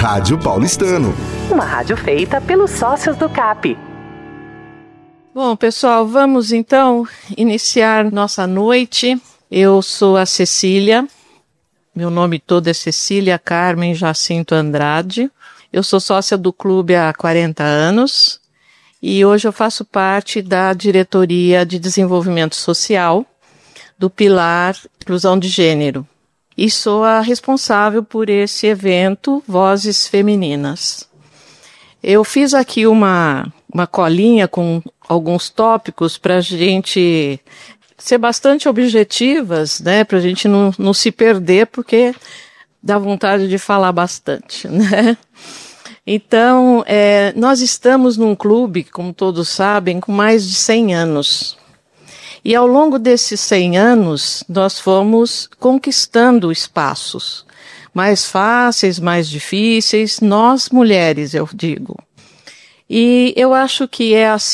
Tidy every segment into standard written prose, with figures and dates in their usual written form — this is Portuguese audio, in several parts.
Rádio Paulistano. Uma rádio feita pelos sócios do CAP. Bom, pessoal, vamos então iniciar nossa noite. Eu sou a Cecília, meu nome todo é Cecília Carmen Jacinto Andrade. Eu sou sócia do clube há 40 anos e hoje eu faço parte da diretoria de desenvolvimento social do Pilar Inclusão de Gênero. E sou a responsável por esse evento Vozes Femininas. Eu fiz aqui uma colinha com alguns tópicos para a gente ser bastante objetivas, né? Para a gente não se perder, porque dá vontade de falar bastante, né? Então, nós estamos num clube, como todos sabem, com mais de 100 anos. E ao longo desses 100 anos, nós fomos conquistando espaços mais fáceis, mais difíceis, nós mulheres, eu digo. E eu acho que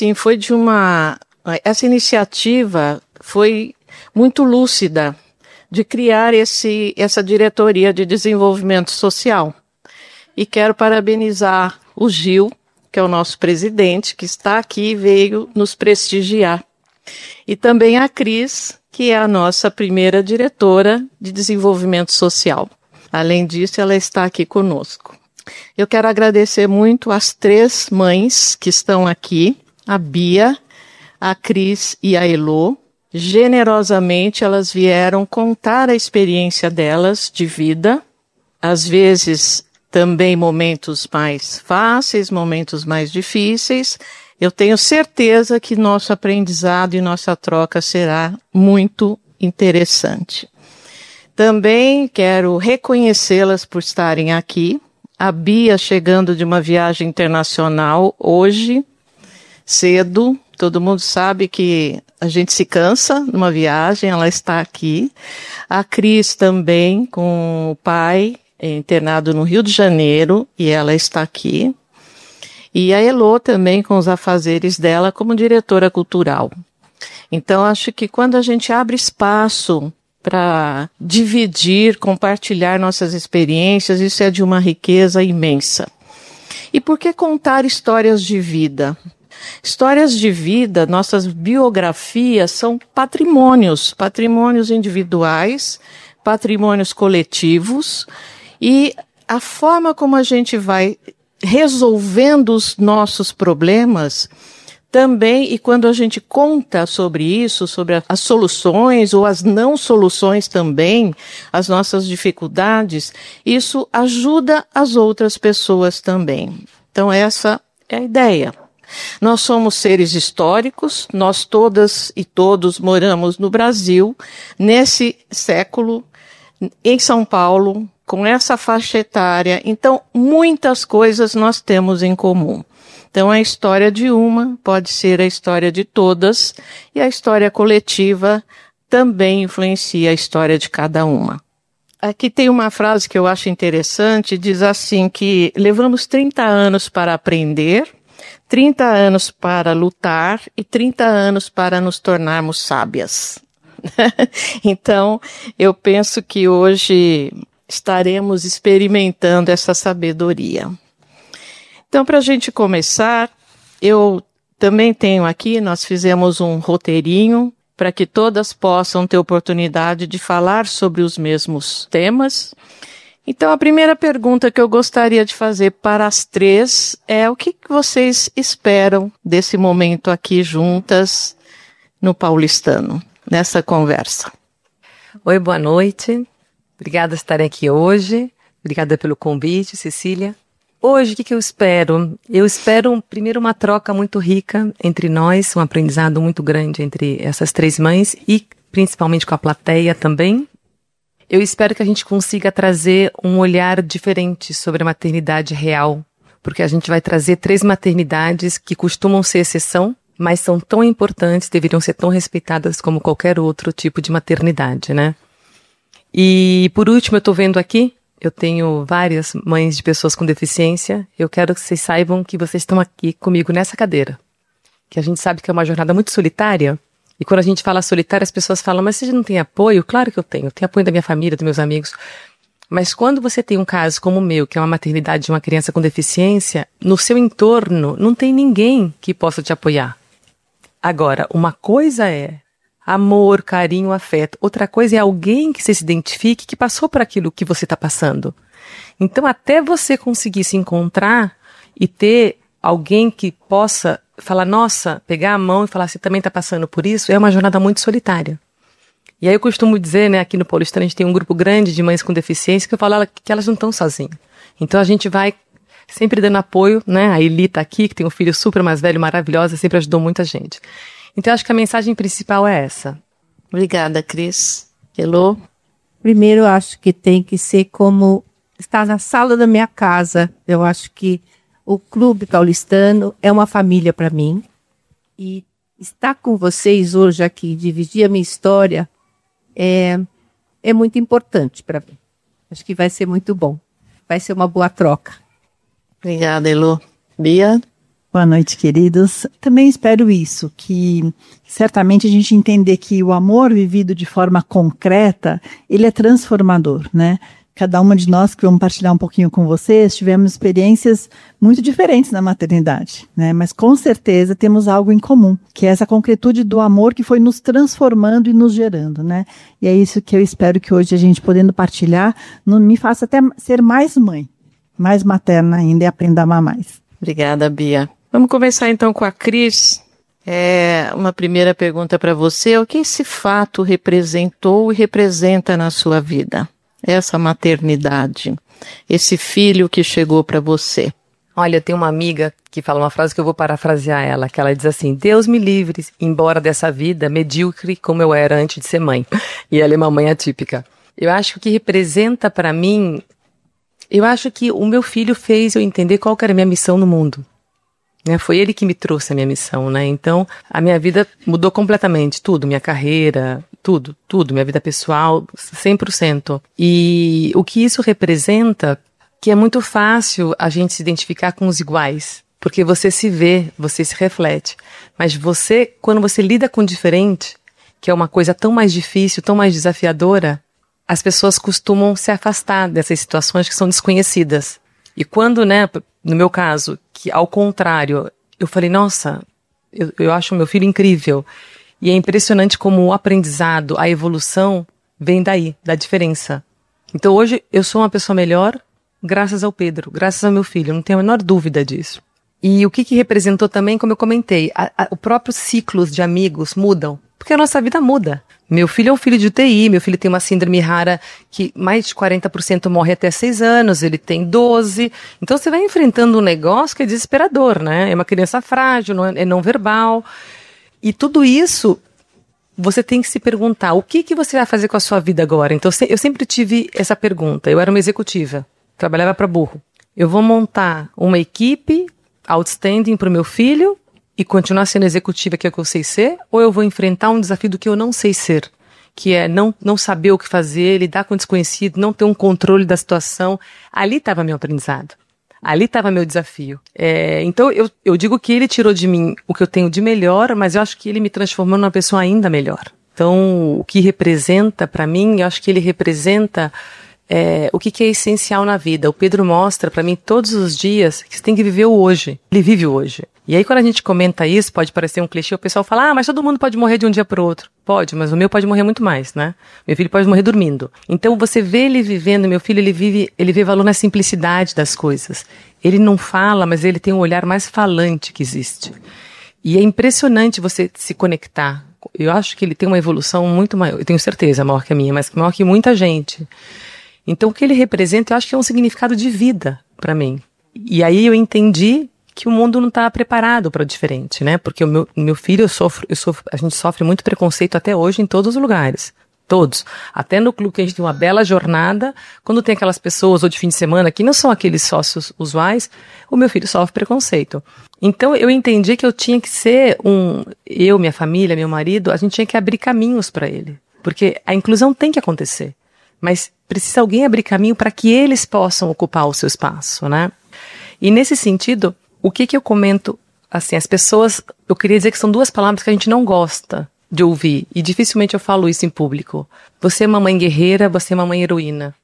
essa iniciativa foi muito lúcida de criar essa diretoria de desenvolvimento social. E quero parabenizar o Gil, que é o nosso presidente, que está aqui e veio nos prestigiar. E também a Cris, que é a nossa primeira diretora de desenvolvimento social. Além disso, ela está aqui conosco. Eu quero agradecer muito às 3 mães que estão aqui, a Bia, a Cris e a Elô. Generosamente, elas vieram contar a experiência delas de vida, às vezes também momentos mais fáceis, momentos mais difíceis. Eu tenho certeza que nosso aprendizado e nossa troca será muito interessante. Também quero reconhecê-las por estarem aqui. A Bia chegando de uma viagem internacional hoje, cedo. Todo mundo sabe que a gente se cansa numa viagem, ela está aqui. A Cris também, com o pai internado no Rio de Janeiro, e ela está aqui. E a Elô também com os afazeres dela como diretora cultural. Então, acho que quando a gente abre espaço para dividir, compartilhar nossas experiências, isso é de uma riqueza imensa. E por que contar histórias de vida? Histórias de vida, nossas biografias são patrimônios individuais, patrimônios coletivos, e a forma como a gente vai resolvendo os nossos problemas também, e quando a gente conta sobre isso, sobre as soluções ou as não soluções também, as nossas dificuldades, isso ajuda as outras pessoas também. Então essa é a ideia. Nós somos seres históricos, nós todas e todos moramos no Brasil, nesse século, em São Paulo, com essa faixa etária, então muitas coisas nós temos em comum. Então a história de uma pode ser a história de todas, e a história coletiva também influencia a história de cada uma. Aqui tem uma frase que eu acho interessante, diz assim que levamos 30 anos para aprender, 30 anos para lutar e 30 anos para nos tornarmos sábias. Então, eu penso que hoje estaremos experimentando essa sabedoria. Então, para a gente começar, eu também tenho aqui, nós fizemos um roteirinho para que todas possam ter oportunidade de falar sobre os mesmos temas. Então, a primeira pergunta que eu gostaria de fazer para as 3 é o que vocês esperam desse momento aqui juntas no Paulistano, nessa conversa. Oi, boa noite. Obrigada por estarem aqui hoje. Obrigada pelo convite, Cecília. Hoje, o que eu espero? Eu espero, primeiro, uma troca muito rica entre nós, um aprendizado muito grande entre essas 3 mães e principalmente com a plateia também. Eu espero que a gente consiga trazer um olhar diferente sobre a maternidade real, porque a gente vai trazer 3 maternidades que costumam ser exceção, mas são tão importantes, deveriam ser tão respeitadas como qualquer outro tipo de maternidade, né? E, por último, eu estou vendo aqui, eu tenho várias mães de pessoas com deficiência, eu quero que vocês saibam que vocês estão aqui comigo nessa cadeira, que a gente sabe que é uma jornada muito solitária, e quando a gente fala solitária, as pessoas falam, mas você não tem apoio? Claro que eu tenho apoio da minha família, dos meus amigos, Mas quando você tem um caso como o meu, que é uma maternidade de uma criança com deficiência, no seu entorno não tem ninguém que possa te apoiar. Agora, uma coisa é amor, carinho, afeto. Outra coisa é alguém que você se identifique, que passou por aquilo que você está passando. Então, até você conseguir se encontrar e ter alguém que possa falar, nossa, pegar a mão e falar, você também está passando por isso, é uma jornada muito solitária. E aí eu costumo dizer, né, aqui no Paulistano a gente tem um grupo grande de mães com deficiência que eu falo que elas não estão sozinhas. Então a gente vai sempre dando apoio, né, a Eli tá aqui, que tem um filho super mais velho, maravilhosa, sempre ajudou muita gente. Então eu acho que a mensagem principal é essa. Obrigada, Cris. Elô? Primeiro, eu acho que tem que ser como estar na sala da minha casa. Eu acho que o Clube Paulistano é uma família para mim. E estar com vocês hoje aqui, dividir a minha história, é muito importante para mim. Acho que vai ser muito bom. Vai ser uma boa troca. Obrigada, Elô. Bia? Boa noite, queridos. Também espero isso, que certamente a gente entender que o amor vivido de forma concreta, ele é transformador, né? Cada uma de nós que vamos partilhar um pouquinho com vocês, tivemos experiências muito diferentes na maternidade, né? Mas com certeza temos algo em comum, que é essa concretude do amor que foi nos transformando e nos gerando, né? E é isso que eu espero que hoje a gente podendo partilhar, me faça até ser mais mãe, mais materna ainda e aprender a amar mais. Obrigada, Bia. Vamos começar então com a Cris. Uma primeira pergunta para você. O que esse fato representou e representa na sua vida? Essa maternidade, esse filho que chegou para você. Olha, eu tenho uma amiga que fala uma frase que eu vou parafrasear ela, que ela diz assim, Deus me livre, embora dessa vida medíocre como eu era antes de ser mãe. E ela é uma mãe atípica. Eu acho que o que representa para mim, eu acho que o meu filho fez eu entender qual que era a minha missão no mundo. Foi ele que me trouxe a minha missão, né? Então, a minha vida mudou completamente, tudo, minha carreira, tudo, minha vida pessoal, 100%. E o que isso representa, que é muito fácil a gente se identificar com os iguais, porque você se vê, você se reflete. Mas você, quando você lida com o diferente, que é uma coisa tão mais difícil, tão mais desafiadora, as pessoas costumam se afastar dessas situações que são desconhecidas. E quando, né, no meu caso, que ao contrário, eu falei, nossa, eu acho o meu filho incrível. E é impressionante como o aprendizado, a evolução, vem daí, da diferença. Então hoje eu sou uma pessoa melhor graças ao Pedro, graças ao meu filho, não tenho a menor dúvida disso. E o que representou também, como eu comentei, o próprio ciclos de amigos mudam, porque a nossa vida muda. Meu filho é um filho de UTI, meu filho tem uma síndrome rara que mais de 40% morre até 6 anos, ele tem 12. Então você vai enfrentando um negócio que é desesperador, né? É uma criança frágil, é não verbal. E tudo isso, você tem que se perguntar, o que você vai fazer com a sua vida agora? Então eu sempre tive essa pergunta, eu era uma executiva, trabalhava para burro. Eu vou montar uma equipe outstanding para o meu filho e continuar sendo executiva, que é o que eu sei ser, ou eu vou enfrentar um desafio do que eu não sei ser, que é não saber o que fazer, lidar com o desconhecido, não ter um controle da situação. Ali estava meu aprendizado, ali estava meu desafio. Então eu digo que ele tirou de mim o que eu tenho de melhor, mas eu acho que ele me transformou numa pessoa ainda melhor. Então o que representa para mim, eu acho que ele representa o que é essencial na vida. O Pedro mostra para mim todos os dias que você tem que viver o hoje. Ele vive o hoje. E aí quando a gente comenta isso, pode parecer um clichê, o pessoal fala, mas todo mundo pode morrer de um dia para o outro. Pode, mas o meu pode morrer muito mais, né? Meu filho pode morrer dormindo. Então você vê ele vivendo, meu filho, ele vê valor na simplicidade das coisas. Ele não fala, mas ele tem um olhar mais falante que existe. E é impressionante você se conectar. Eu acho que ele tem uma evolução muito maior, eu tenho certeza, maior que a minha, mas maior que muita gente. Então o que ele representa, eu acho que é um significado de vida para mim. E aí eu entendi que o mundo não está preparado para o diferente, né? Porque o meu filho, a gente sofre muito preconceito até hoje em todos os lugares. Todos. Até no clube que a gente tem uma bela jornada, quando tem aquelas pessoas, ou de fim de semana, que não são aqueles sócios usuais, o meu filho sofre preconceito. Então eu entendi que eu tinha que ser eu, minha família, meu marido, a gente tinha que abrir caminhos para ele. Porque a inclusão tem que acontecer. Mas precisa alguém abrir caminho para que eles possam ocupar o seu espaço, né? E nesse sentido, o que eu comento, assim, as pessoas, eu queria dizer que são 2 palavras que a gente não gosta de ouvir, e dificilmente eu falo isso em público. Você é uma mãe guerreira, você é uma mãe heroína.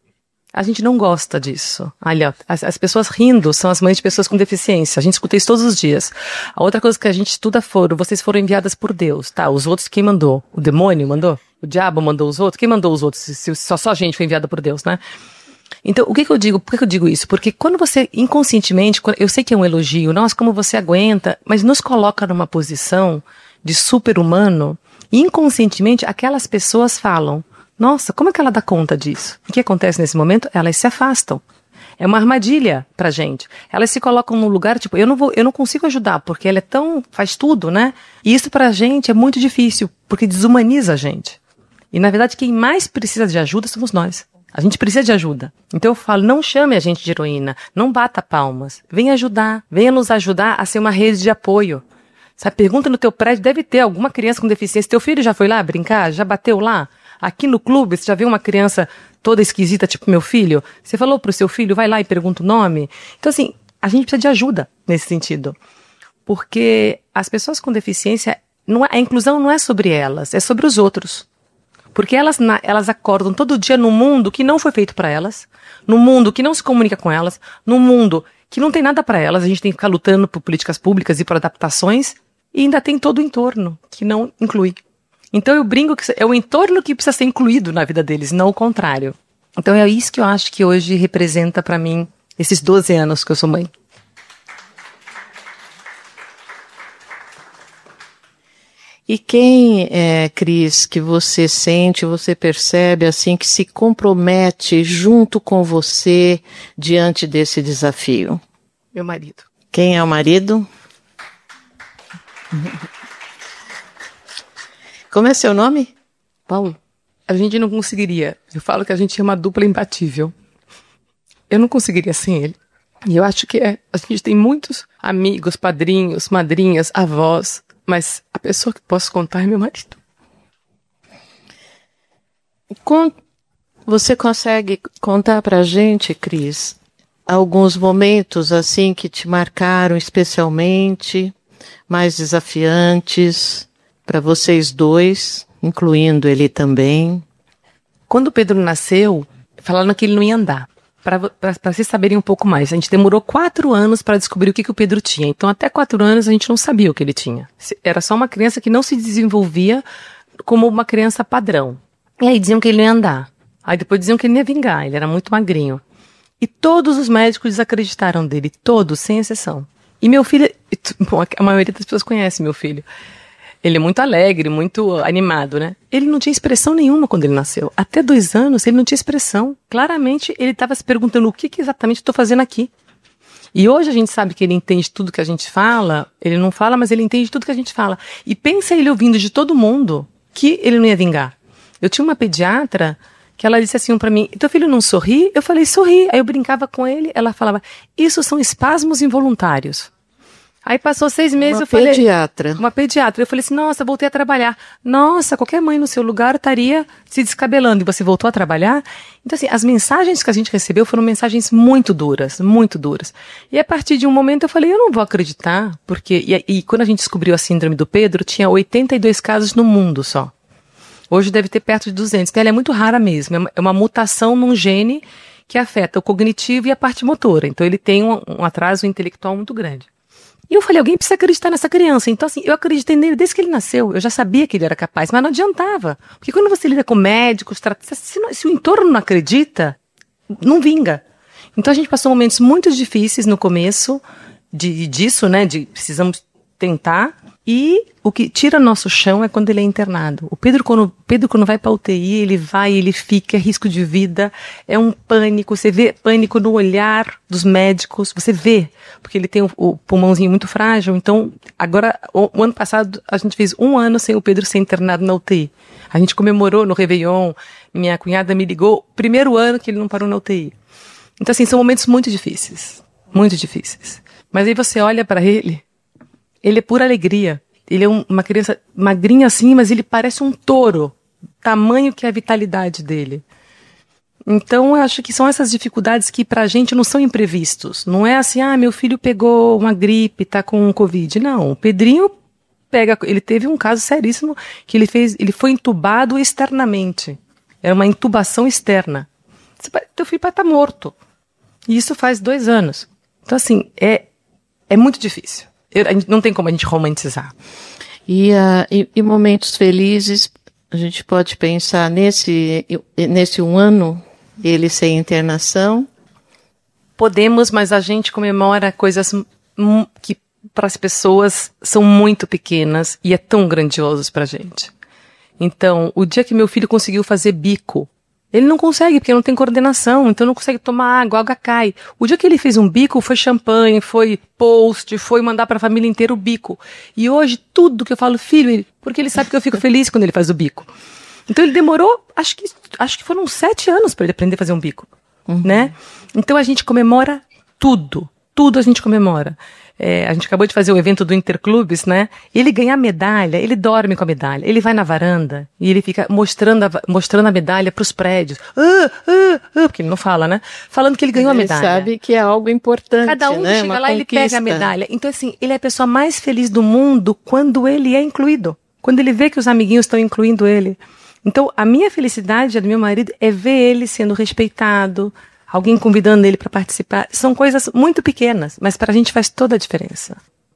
A gente não gosta disso. Olha, as pessoas rindo são as mães de pessoas com deficiência. A gente escuta isso todos os dias. A outra coisa que a gente estuda vocês foram enviadas por Deus, tá? Os outros, quem mandou? O demônio mandou? O diabo mandou os outros? Quem mandou os outros? Se só a gente foi enviada por Deus, né? Então, o que eu digo? Por que eu digo isso? Porque quando você, inconscientemente, eu sei que é um elogio, nossa, como você aguenta, mas nos coloca numa posição de super-humano, e inconscientemente aquelas pessoas falam, nossa, como é que ela dá conta disso? O que acontece nesse momento? Elas se afastam. É uma armadilha pra gente. Elas se colocam num lugar, tipo, eu não consigo ajudar, porque ela faz tudo, né? E isso pra gente é muito difícil, porque desumaniza a gente. E na verdade, quem mais precisa de ajuda somos nós. A gente precisa de ajuda. Então eu falo, não chame a gente de heroína, não bata palmas. Venha ajudar, venha nos ajudar a ser uma rede de apoio. Sabe, pergunta no teu prédio, deve ter alguma criança com deficiência. Teu filho já foi lá brincar? Já bateu lá? Aqui no clube, você já viu uma criança toda esquisita, tipo meu filho? Você falou pro seu filho, vai lá e pergunta o nome? Então assim, a gente precisa de ajuda nesse sentido. Porque as pessoas com deficiência, a inclusão não é sobre elas, é sobre os outros. Porque elas acordam todo dia num mundo que não foi feito para elas, num mundo que não se comunica com elas, num mundo que não tem nada para elas, a gente tem que ficar lutando por políticas públicas e por adaptações, e ainda tem todo o entorno que não inclui. Então eu brinco que é o entorno que precisa ser incluído na vida deles, não o contrário. Então é isso que eu acho que hoje representa para mim esses 12 anos que eu sou mãe. E quem é, Cris, que você sente, você percebe assim, que se compromete junto com você diante desse desafio? Meu marido. Quem é o marido? Como é seu nome? Paulo. A gente não conseguiria. Eu falo que a gente é uma dupla imbatível. Eu não conseguiria sem ele. E eu acho que a gente tem muitos amigos, padrinhos, madrinhas, avós, mas a pessoa que posso contar é meu marido. Você consegue contar pra gente, Cris, alguns momentos assim que te marcaram especialmente, mais desafiantes para vocês dois, incluindo ele também? Quando o Pedro nasceu, falaram que ele não ia andar. Para vocês saberem um pouco mais, a gente demorou 4 anos para descobrir o que o Pedro tinha. Então, até 4 anos, a gente não sabia o que ele tinha. Era só uma criança que não se desenvolvia como uma criança padrão. E aí diziam que ele não ia andar. Aí depois diziam que ele não ia vingar, ele era muito magrinho. E todos os médicos desacreditaram dele, todos, sem exceção. E meu filho, bom, a maioria das pessoas conhece meu filho. Ele é muito alegre, muito animado, né? Ele não tinha expressão nenhuma quando ele nasceu. Até 2 anos, ele não tinha expressão. Claramente, ele estava se perguntando o que exatamente estou fazendo aqui. E hoje a gente sabe que ele entende tudo que a gente fala. Ele não fala, mas ele entende tudo que a gente fala. E pensa ele ouvindo de todo mundo que ele não ia vingar. Eu tinha uma pediatra que ela disse assim para mim, teu filho não sorri? Eu falei, sorri. Aí eu brincava com ele, ela falava, isso são espasmos involuntários. Aí passou 6 meses, eu falei... Uma pediatra. Eu falei assim, nossa, voltei a trabalhar. Nossa, qualquer mãe no seu lugar estaria se descabelando. E você voltou a trabalhar? Então, assim, as mensagens que a gente recebeu foram mensagens muito duras, muito duras. E a partir de um momento eu falei, eu não vou acreditar, porque... E quando a gente descobriu a síndrome do Pedro, tinha 82 casos no mundo só. Hoje deve ter perto de 200. Então, ela é muito rara mesmo. É uma mutação num gene que afeta o cognitivo e a parte motora. Então, ele tem um atraso intelectual muito grande. E eu falei, alguém precisa acreditar nessa criança. Então, assim, eu acreditei nele desde que ele nasceu. Eu já sabia que ele era capaz, mas não adiantava. Porque quando você lida com médicos, se o entorno não acredita, não vinga. Então, a gente passou momentos muito difíceis no começo disso, né? De precisamos tentar. E o que tira nosso chão é quando ele é internado. O Pedro, quando vai para UTI, ele fica, é risco de vida, é um pânico, você vê pânico no olhar dos médicos, você vê, porque ele tem o pulmãozinho muito frágil. Então, agora, o ano passado, a gente fez 1 ano sem o Pedro ser internado na UTI. A gente comemorou no Réveillon, minha cunhada me ligou, 1º ano que ele não parou na UTI. Então, assim, são momentos muito difíceis, muito difíceis. Mas aí você olha para ele é pura alegria. Ele é uma criança magrinha assim, mas ele parece um touro. Tamanho que é a vitalidade dele. Então, eu acho que são essas dificuldades que pra gente não são imprevistos. Não é assim, meu filho pegou uma gripe, tá com Covid. Não, o Pedrinho ele teve um caso seríssimo que ele foi entubado externamente. Era uma intubação externa. teu filho vai estar morto. E isso faz 2 anos. Então, assim, é muito difícil. Não tem como a gente romantizar. E momentos felizes, a gente pode pensar nesse 1 ano, ele sem internação? Podemos, mas a gente comemora coisas que para as pessoas são muito pequenas e é tão grandiosos pra gente. Então, o dia que meu filho conseguiu fazer bico, ele não consegue, porque não tem coordenação, então não consegue tomar água, a água cai. O dia que ele fez um bico, foi champanhe, foi post, foi mandar para a família inteira o bico. E hoje, tudo que eu falo, filho, porque ele sabe que eu fico feliz quando ele faz o bico. Então ele demorou, acho que foram 7 anos para ele aprender a fazer um bico, né? Então a gente comemora tudo a gente comemora. A gente acabou de fazer o evento do Interclubes, né? Ele ganha a medalha, ele dorme com a medalha, ele vai na varanda e ele fica mostrando a medalha para os prédios. Porque ele não fala, né? Falando que ele ganhou a medalha. Ele sabe que é algo importante, cada um né? chega lá e ele pega a medalha. Então, assim, ele é a pessoa mais feliz do mundo quando ele é incluído. Quando ele vê que os amiguinhos estão incluindo ele. Então, a minha felicidade, a do meu marido, é ver ele sendo respeitado, alguém convidando ele para participar. São coisas muito pequenas, mas para a gente faz toda a diferença.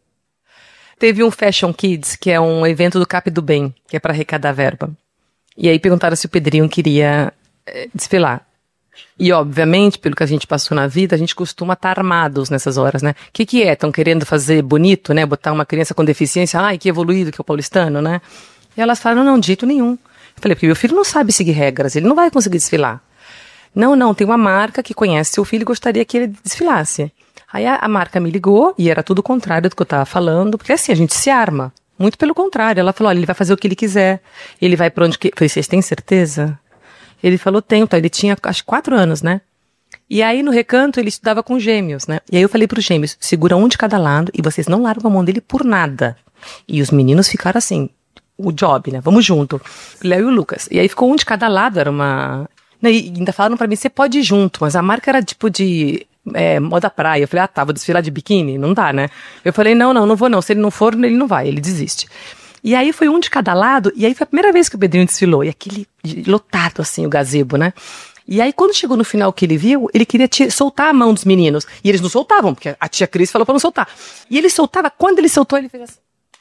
Teve um Fashion Kids, que é um evento do Cap do Bem, que é para arrecadar verba. E aí perguntaram se o Pedrinho queria desfilar. E, obviamente, pelo que a gente passou na vida, a gente costuma estar armados nessas horas, né? O que é? Estão querendo fazer bonito, né? Botar uma criança com deficiência, ai, que evoluído que é o paulistano, né? E elas falaram, não, de jeito nenhum. Eu falei, porque meu filho não sabe seguir regras, ele não vai conseguir desfilar. Não, tem uma marca que conhece seu filho e gostaria que ele desfilasse. Aí a marca me ligou e era tudo o contrário do que eu estava falando, porque assim, a gente se arma. Muito pelo contrário. Ela falou, olha, ele vai fazer o que ele quiser, ele vai pra onde que... Eu falei, vocês têm certeza? Ele falou, tenho, tá. Ele tinha, acho, 4 anos, né? E aí no Recanto ele estudava com gêmeos, né? E aí eu falei pros gêmeos, segura um de cada lado e vocês não largam a mão dele por nada. E os meninos ficaram assim, o job, né? Vamos junto. O Léo e o Lucas. E aí ficou um de cada lado, era uma... E ainda falaram pra mim, você pode ir junto, mas a marca era tipo de moda praia. Eu falei, tá, vou desfilar de biquíni? Não dá, né? Eu falei, não vou não. Se ele não for, ele não vai, ele desiste. E aí foi um de cada lado, e aí foi a primeira vez que o Pedrinho desfilou. E aquele lotado, assim, o gazebo, né? E aí quando chegou no final que ele viu, ele queria soltar a mão dos meninos. E eles não soltavam, porque a tia Cris falou pra não soltar. E ele soltava, quando ele soltou, ele fez assim.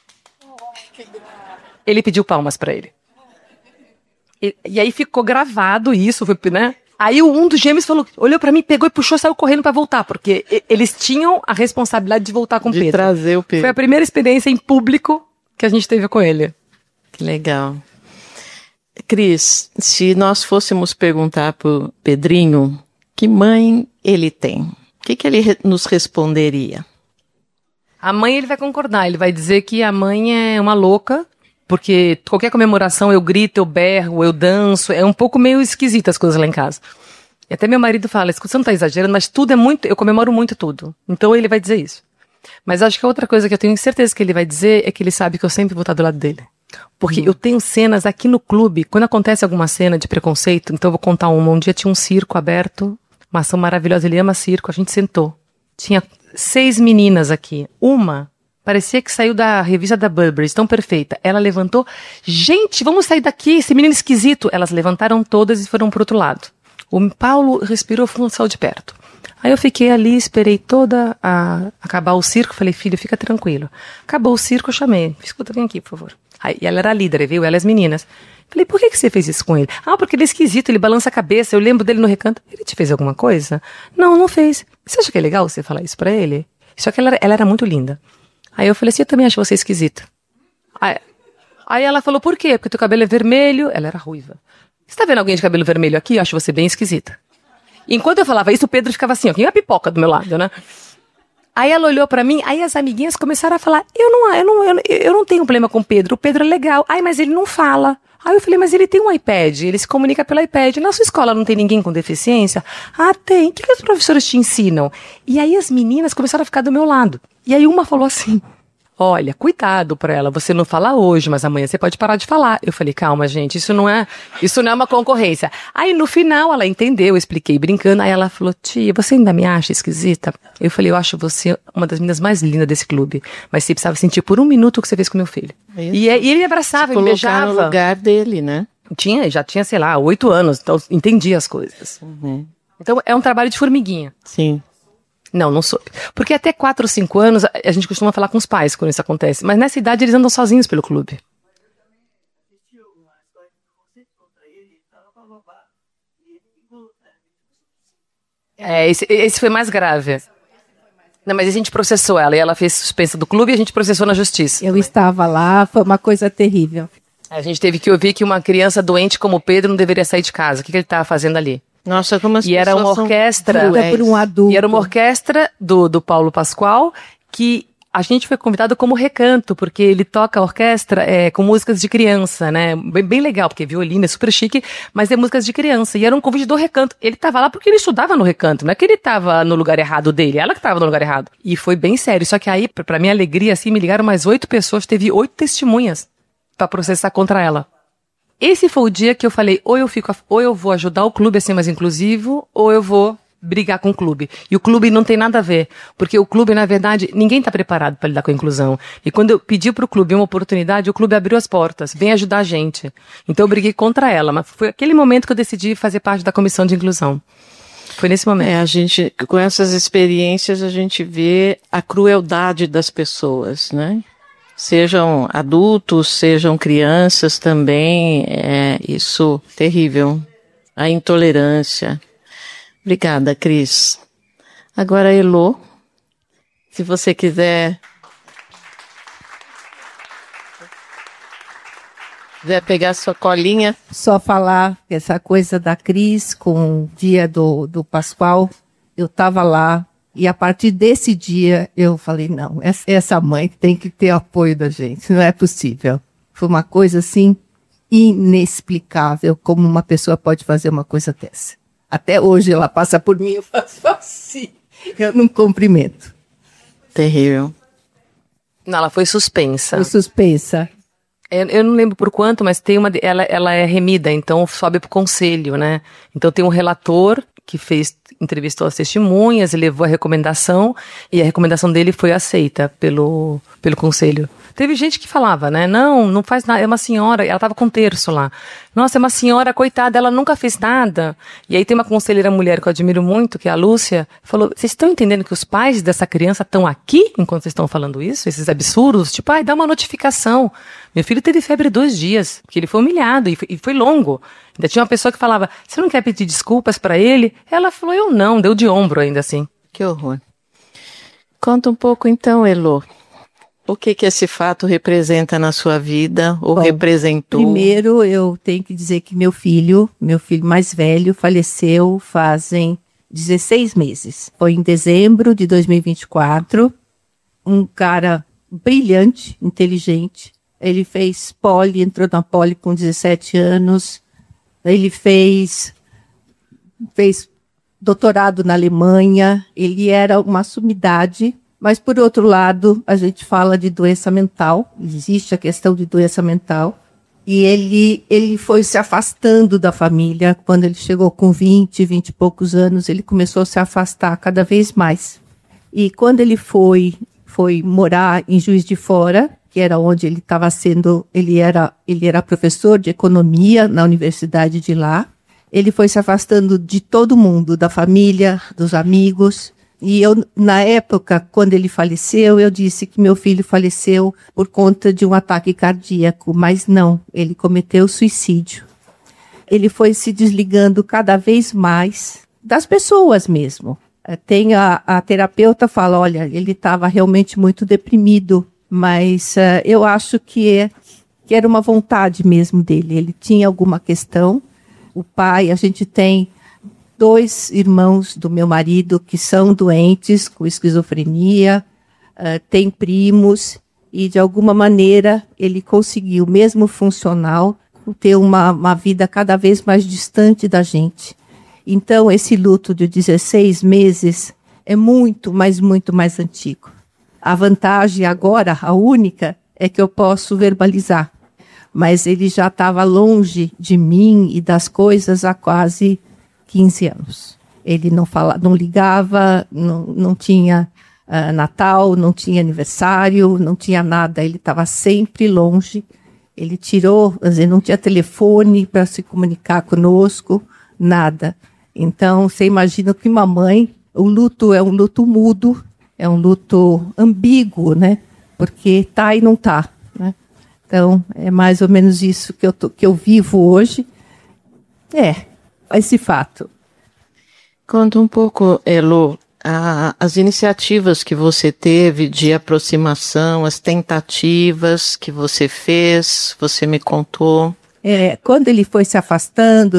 Ele pediu palmas pra ele. E aí ficou gravado isso, né? Aí um dos gêmeos falou, olhou pra mim, pegou e puxou, saiu correndo pra voltar, porque eles tinham a responsabilidade de voltar com o Pedro. De trazer o Pedro. Foi a primeira experiência em público que a gente teve com ele. Que legal. Cris, se nós fôssemos perguntar pro Pedrinho que mãe ele tem, o que ele nos responderia? A mãe, ele vai concordar, ele vai dizer que a mãe é uma louca, porque qualquer comemoração eu grito, eu berro, eu danço, é um pouco meio esquisito as coisas lá em casa. E até meu marido fala, escuta, você não tá exagerando, mas tudo é muito, eu comemoro muito tudo. Então ele vai dizer isso. Mas acho que a outra coisa que eu tenho certeza que ele vai dizer é que ele sabe que eu sempre vou estar do lado dele. Porque eu tenho cenas aqui no clube, quando acontece alguma cena de preconceito, então eu vou contar uma. Um dia tinha um circo aberto, uma ação maravilhosa, ele ama circo, a gente sentou. Tinha 6 meninas aqui. Uma parecia que saiu da revista da Burberry, tão perfeita. Ela levantou, gente, vamos sair daqui, esse menino esquisito. Elas levantaram todas e foram pro outro lado. O Paulo respirou fundo, saiu de perto. Aí eu fiquei ali, esperei acabar o circo, falei, filho, fica tranquilo. Acabou o circo, eu chamei. Escuta, vem aqui, por favor. Aí, e ela era a líder, viu? Ela e as meninas. Falei, por que você fez isso com ele? Ah, porque ele é esquisito, ele balança a cabeça, eu lembro dele no Recanto. Ele te fez alguma coisa? Não fez. Você acha que é legal você falar isso pra ele? Só que ela era muito linda. Aí eu falei assim, eu também acho você esquisita. Aí ela falou, por quê? Porque teu cabelo é vermelho. Ela era ruiva. Você tá vendo alguém de cabelo vermelho aqui? Eu acho você bem esquisita. Enquanto eu falava isso, o Pedro ficava assim, ó, que a pipoca do meu lado, né? Aí ela olhou pra mim, aí as amiguinhas começaram a falar, eu não tenho problema com o Pedro é legal. Ai, mas ele não fala. Aí eu falei, mas ele tem um iPad, ele se comunica pelo iPad. Na sua escola não tem ninguém com deficiência? Ah, tem. O que os professores te ensinam? E aí as meninas começaram a ficar do meu lado. E aí uma falou assim, olha, cuidado pra ela, você não fala hoje, mas amanhã você pode parar de falar. Eu falei, calma, gente, isso não é uma concorrência. Aí no final ela entendeu, eu expliquei brincando, aí ela falou, tia, você ainda me acha esquisita? Eu falei, eu acho você uma das meninas mais lindas desse clube, mas você precisava sentir por 1 minuto o que você fez com meu filho. E ele me abraçava, ele beijava. No lugar dele, né? Já tinha, sei lá, 8 anos, então entendia as coisas. Uhum. Então é um trabalho de formiguinha. Sim. Não soube. Porque até 4 ou 5 anos a gente costuma falar com os pais quando isso acontece. Mas nessa idade eles andam sozinhos pelo clube. Esse foi mais grave. Não, mas a gente processou ela e ela fez suspensa do clube e a gente processou na justiça. Eu estava lá, foi uma coisa terrível. A gente teve que ouvir que uma criança doente como o Pedro não deveria sair de casa. O que ele estava fazendo ali? Nossa, como as E era uma orquestra. Por um adulto. E era uma orquestra do Paulo Pascoal, que a gente foi convidado como recanto, porque ele toca a orquestra com músicas de criança, né? Bem legal, porque violino é super chique, mas é músicas de criança. E era um convite do recanto. Ele estava lá porque ele estudava no recanto, não é que ele estava no lugar errado dele, ela que estava no lugar errado. E foi bem sério. Só que aí, pra minha alegria, assim, me ligaram mais 8 pessoas, teve 8 testemunhas pra processar contra ela. Esse foi o dia que eu falei, ou eu vou ajudar o clube a ser mais inclusivo, ou eu vou brigar com o clube. E o clube não tem nada a ver, porque o clube, na verdade, ninguém está preparado para lidar com a inclusão. E quando eu pedi para o clube uma oportunidade, o clube abriu as portas, vem ajudar a gente. Então eu briguei contra ela, mas foi aquele momento que eu decidi fazer parte da comissão de inclusão. Foi nesse momento. A gente, com essas experiências, a gente vê a crueldade das pessoas, né? Sejam adultos, sejam crianças também, isso terrível. A intolerância. Obrigada, Cris. Agora, Elô, se você quiser pegar sua colinha. Só falar essa coisa da Cris com o dia do Pascoal, eu estava lá e a partir desse dia eu falei, não, essa mãe tem que ter apoio da gente, não é possível. Foi uma coisa assim inexplicável como uma pessoa pode fazer uma coisa dessa. Até hoje ela passa por mim e eu faço assim. Eu não cumprimento. Terrível. Não, ela foi suspensa. Foi suspensa. Eu não lembro por quanto, mas tem ela é remida, então sobe pro conselho, né? Então tem um relator que entrevistou as testemunhas e levou a recomendação, e a recomendação dele foi aceita pelo conselho. Teve gente que falava, né? Não faz nada, é uma senhora, ela estava com terço lá. Nossa, é uma senhora, coitada, ela nunca fez nada. E aí tem uma conselheira mulher que eu admiro muito, que é a Lúcia, falou, vocês estão entendendo que os pais dessa criança estão aqui enquanto vocês estão falando isso? Esses absurdos? Tipo, dá uma notificação. Meu filho teve febre 2 dias, porque ele foi humilhado e foi longo. Ainda tinha uma pessoa que falava, você não quer pedir desculpas para ele? Ela falou, eu não, deu de ombro ainda assim. Que horror. Conta um pouco então, Elô. O que esse fato representa na sua vida, ou representou? Primeiro, eu tenho que dizer que meu filho mais velho, faleceu fazem 16 meses. Foi em dezembro de 2024. Um cara brilhante, inteligente. Ele fez entrou na poli com 17 anos. Ele fez doutorado na Alemanha. Ele era uma sumidade. Mas, por outro lado, a gente fala de doença mental, existe a questão de doença mental, e ele foi se afastando da família. Quando ele chegou com 20 e poucos anos, ele começou a se afastar cada vez mais. E quando ele foi morar em Juiz de Fora, que era onde ele estava ele era professor de economia na universidade de lá, ele foi se afastando de todo mundo, da família, dos amigos. E eu, na época, quando ele faleceu, eu disse que meu filho faleceu por conta de um ataque cardíaco, mas não, ele cometeu suicídio. Ele foi se desligando cada vez mais das pessoas mesmo. Tem a terapeuta fala, olha, ele estava realmente muito deprimido, mas eu acho que era uma vontade mesmo dele. Ele tinha alguma questão. O pai, a gente tem 2 irmãos do meu marido que são doentes com esquizofrenia, tem primos, e de alguma maneira ele conseguiu, mesmo funcional, ter uma vida cada vez mais distante da gente. Então esse luto de 16 meses é muito, mas muito mais antigo. A vantagem agora, a única, é que eu posso verbalizar, mas ele já estava longe de mim e das coisas há quase 15 anos. Ele não ligava, não tinha Natal, não tinha aniversário, não tinha nada. Ele estava sempre longe. Ele não tinha telefone para se comunicar conosco, nada. Então, você imagina que uma mãe, o luto é um luto mudo, é um luto ambíguo, né? Porque tá e não tá, né? Então, é mais ou menos isso que eu vivo hoje. Esse fato. Conta um pouco, Elo, as iniciativas que você teve de aproximação, as tentativas que você fez, você me contou. Quando ele foi se afastando,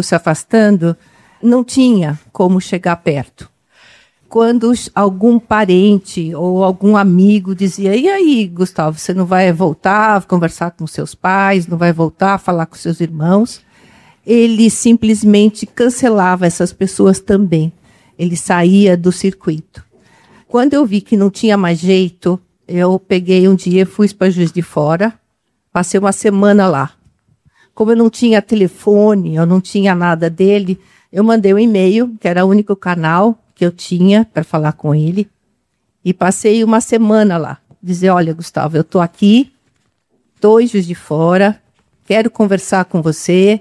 não tinha como chegar perto. Quando algum parente ou algum amigo dizia, e aí, Gustavo, você não vai voltar a conversar com seus pais, não vai voltar a falar com seus irmãos? Ele simplesmente cancelava essas pessoas também. Ele saía do circuito. Quando eu vi que não tinha mais jeito, eu peguei um dia, fui para Juiz de Fora, passei uma semana lá. Como eu não tinha telefone, eu não tinha nada dele, eu mandei um e-mail, que era o único canal que eu tinha para falar com ele, e passei uma semana lá. Dizer, olha, Gustavo, eu estou aqui, estou em Juiz de Fora, quero conversar com você,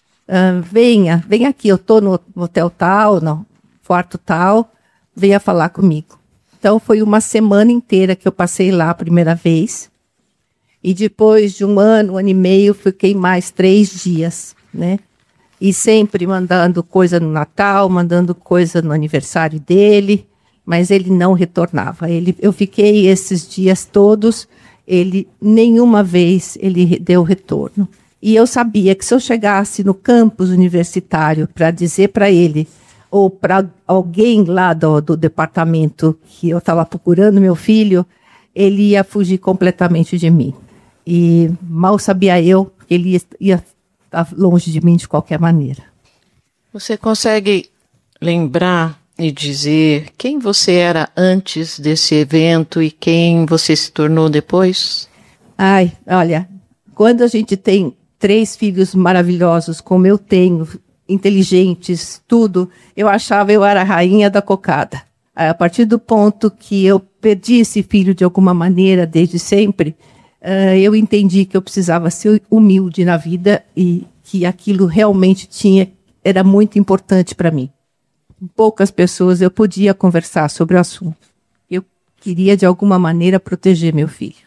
venha aqui, eu estou no hotel tal, no quarto tal, venha falar comigo. Então foi uma semana inteira que eu passei lá a primeira vez, e depois de um ano e meio, fiquei mais 3 dias, né? E sempre mandando coisa no Natal, mandando coisa no aniversário dele, mas ele não retornava. Eu fiquei esses dias todos, nenhuma vez ele deu retorno. E eu sabia que se eu chegasse no campus universitário para dizer para ele, ou para alguém lá do departamento que eu estava procurando meu filho, ele ia fugir completamente de mim. E mal sabia eu que ele ia estar longe de mim de qualquer maneira. Você consegue lembrar e dizer quem você era antes desse evento e quem você se tornou depois? Ai, olha, quando a gente tem 3 filhos maravilhosos como eu tenho, inteligentes, tudo, eu achava eu era a rainha da cocada. A partir do ponto que eu perdi esse filho de alguma maneira desde sempre, eu entendi que eu precisava ser humilde na vida e que aquilo realmente era muito importante para mim. Com poucas pessoas eu podia conversar sobre o assunto. Eu queria, de alguma maneira, proteger meu filho.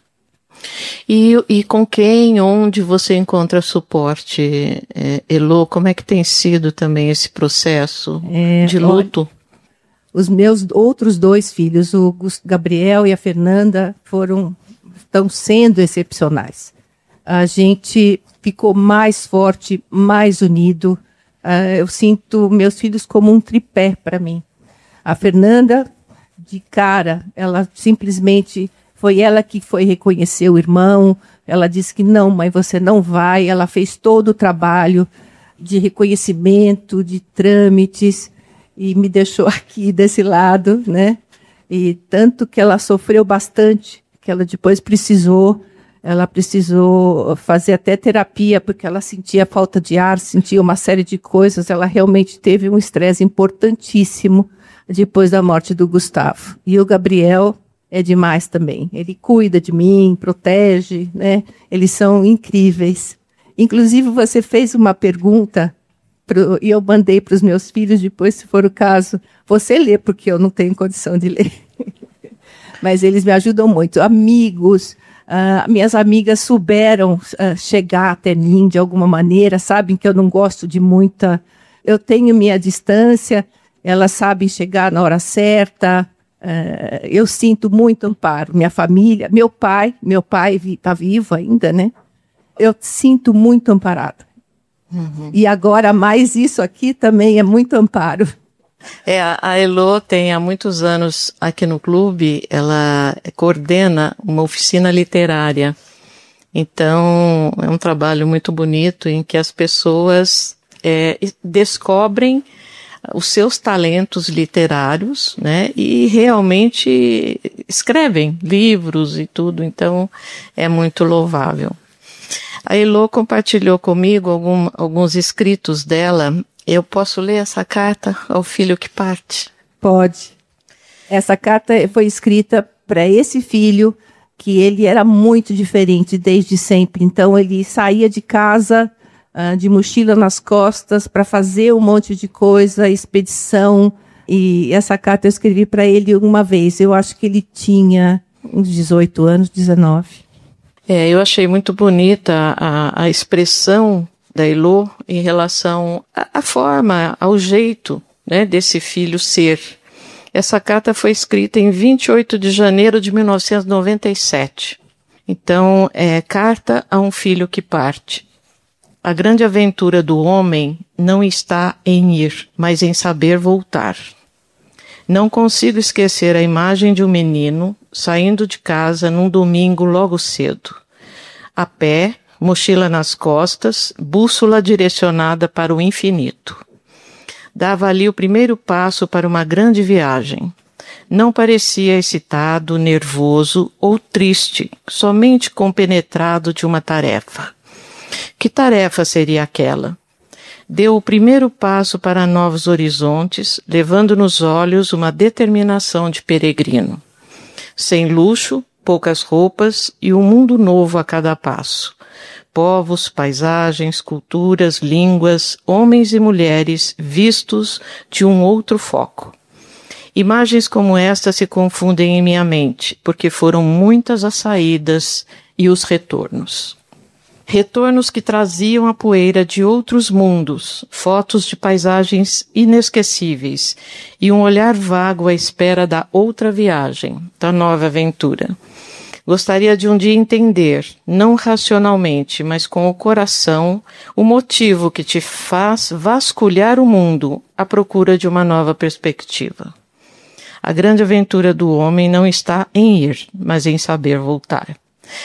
E com quem, onde você encontra suporte, Elo? Como é que tem sido também esse processo de luto? Os meus outros 2 filhos, o Gabriel e a Fernanda, estão sendo excepcionais. A gente ficou mais forte, mais unido. Eu sinto meus filhos como um tripé para mim. A Fernanda, de cara, ela simplesmente... Foi ela que foi reconhecer o irmão. Ela disse que não, mãe, você não vai. Ela fez todo o trabalho de reconhecimento, de trâmites, e me deixou aqui desse lado, né? E tanto que ela sofreu bastante, que ela depois precisou fazer até terapia, porque ela sentia falta de ar, sentia uma série de coisas. Ela realmente teve um estresse importantíssimo depois da morte do Gustavo. E o Gabriel... é demais também. Ele cuida de mim, protege, né? Eles são incríveis. Inclusive, você fez uma pergunta e eu mandei para os meus filhos, depois, se for o caso, você lê, porque eu não tenho condição de ler. Mas eles me ajudam muito. Amigos, minhas amigas souberam chegar até mim de alguma maneira, sabem que eu não gosto de muita... Eu tenho minha distância, elas sabem chegar na hora certa... eu sinto muito amparo. Minha família, meu pai está vivo ainda, né? Eu sinto muito amparado. Uhum. E agora mais isso aqui também é muito amparo. A Elo tem há muitos anos aqui no clube, ela coordena uma oficina literária. Então é um trabalho muito bonito em que as pessoas descobrem os seus talentos literários, né, e realmente escrevem livros e tudo, então é muito louvável. A Elo compartilhou comigo alguns escritos dela. Eu posso ler essa carta ao filho que parte? Pode. Essa carta foi escrita para esse filho, que ele era muito diferente desde sempre, então ele saía de casa de mochila nas costas para fazer um monte de coisa, expedição. E essa carta eu escrevi para ele uma vez. Eu acho que ele tinha uns 18 anos, 19. Eu achei muito bonita a expressão da Elô em relação à forma, ao jeito, né, desse filho ser. Essa carta foi escrita em 28 de janeiro de 1997. Então, é carta a um filho que parte. A grande aventura do homem não está em ir, mas em saber voltar. Não consigo esquecer a imagem de um menino saindo de casa num domingo logo cedo. A pé, mochila nas costas, bússola direcionada para o infinito. Dava ali o primeiro passo para uma grande viagem. Não parecia excitado, nervoso ou triste, somente compenetrado de uma tarefa. Que tarefa seria aquela? Deu o primeiro passo para novos horizontes, levando nos olhos uma determinação de peregrino. Sem luxo, poucas roupas e um mundo novo a cada passo. Povos, paisagens, culturas, línguas, homens e mulheres vistos de um outro foco. Imagens como esta se confundem em minha mente, porque foram muitas as saídas e os retornos. Retornos que traziam a poeira de outros mundos, fotos de paisagens inesquecíveis e um olhar vago à espera da outra viagem, da nova aventura. Gostaria de um dia entender, não racionalmente, mas com o coração, o motivo que te faz vasculhar o mundo à procura de uma nova perspectiva. A grande aventura do homem não está em ir, mas em saber voltar.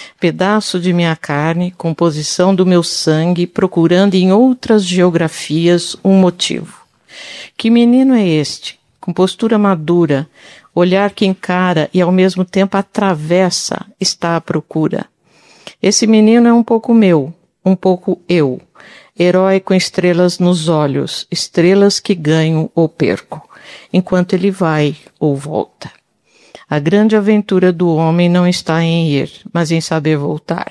Pedaço de minha carne, composição do meu sangue, procurando em outras geografias um motivo. Que menino é este, com postura madura, olhar que encara e ao mesmo tempo atravessa, está à procura. Esse menino é um pouco meu, um pouco eu, herói com estrelas nos olhos, estrelas que ganho ou perco, enquanto ele vai ou volta. A grande aventura do homem não está em ir, mas em saber voltar.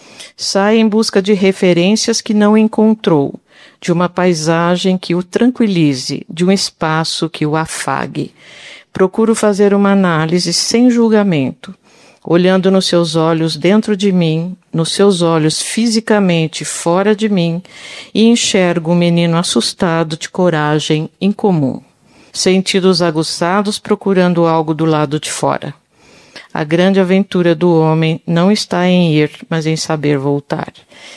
Sai em busca de referências que não encontrou, de uma paisagem que o tranquilize, de um espaço que o afague. Procuro fazer uma análise sem julgamento, olhando nos seus olhos dentro de mim, nos seus olhos fisicamente fora de mim, e enxergo um menino assustado de coragem incomum. Sentidos aguçados procurando algo do lado de fora. A grande aventura do homem não está em ir, mas em saber voltar.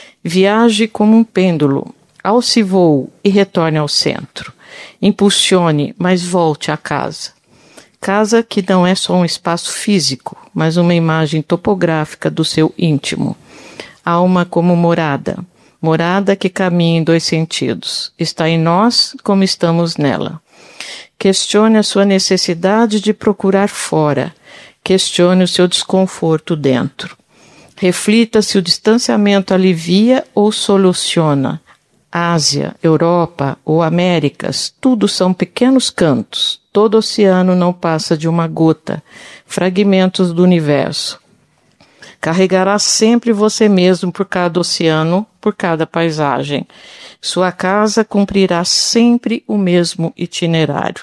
Viaje como um pêndulo, alce voo e retorne ao centro. Impulsione, mas volte a casa. Casa que não é só um espaço físico, mas uma imagem topográfica do seu íntimo. Alma como morada. Morada que caminha em dois sentidos. Está em nós como estamos nela. Questione a sua necessidade de procurar fora. Questione o seu desconforto dentro. Reflita se o distanciamento alivia ou soluciona. Ásia, Europa ou Américas, tudo são pequenos cantos. Todo oceano não passa de uma gota, fragmentos do universo. Carregará sempre você mesmo por cada oceano, por cada paisagem. Sua casa cumprirá sempre o mesmo itinerário.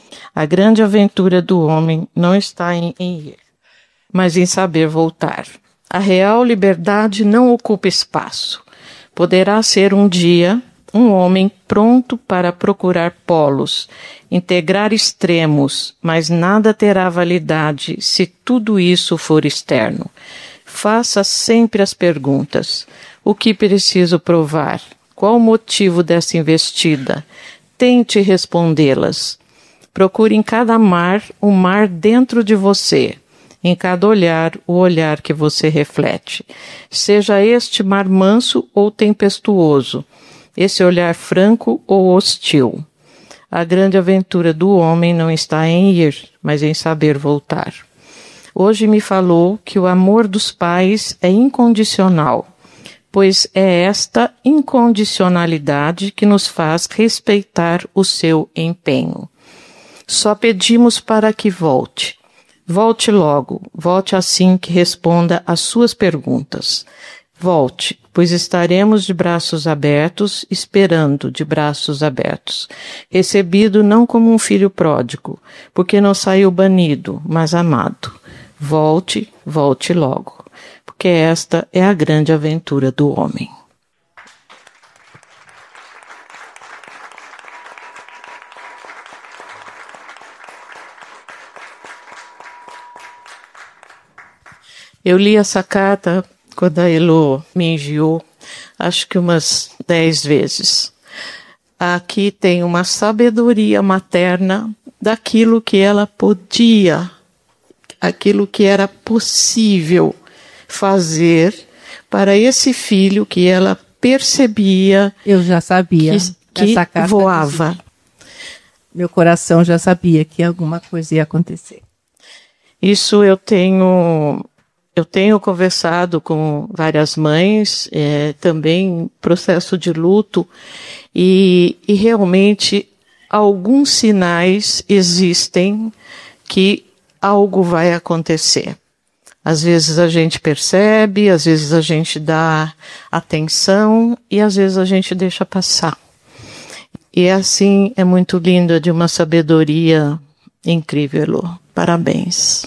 A grande aventura do homem não está em ir, mas em saber voltar. A real liberdade não ocupa espaço. Poderá ser um dia um homem pronto para procurar polos, integrar extremos, mas nada terá validade se tudo isso for externo. Faça sempre as perguntas. O que preciso provar? Qual o motivo dessa investida? Tente respondê-las. Procure em cada mar o mar dentro de você. Em cada olhar, o olhar que você reflete. Seja este mar manso ou tempestuoso, esse olhar franco ou hostil. A grande aventura do homem não está em ir, mas em saber voltar. Hoje me falou que o amor dos pais é incondicional, pois é esta incondicionalidade que nos faz respeitar o seu empenho. Só pedimos para que volte. Volte logo, volte assim que responda às suas perguntas. Volte, pois estaremos de braços abertos, esperando de braços abertos. Recebido não como um filho pródigo, porque não saiu banido, mas amado. Volte, volte logo, porque esta é a grande aventura do homem. Eu li essa carta quando a Elo me enviou, acho que umas 10 vezes. Aqui tem uma sabedoria materna daquilo que ela podia, aquilo que era possível fazer para esse filho que ela percebia. Eu já sabia que voava. Meu coração já sabia que alguma coisa ia acontecer. Isso eu tenho conversado com várias mães, também processo de luto, e realmente alguns sinais existem que algo vai acontecer. Às vezes a gente percebe, às vezes a gente dá atenção e às vezes a gente deixa passar. E assim é muito lindo, é de uma sabedoria incrível, Elô. Parabéns.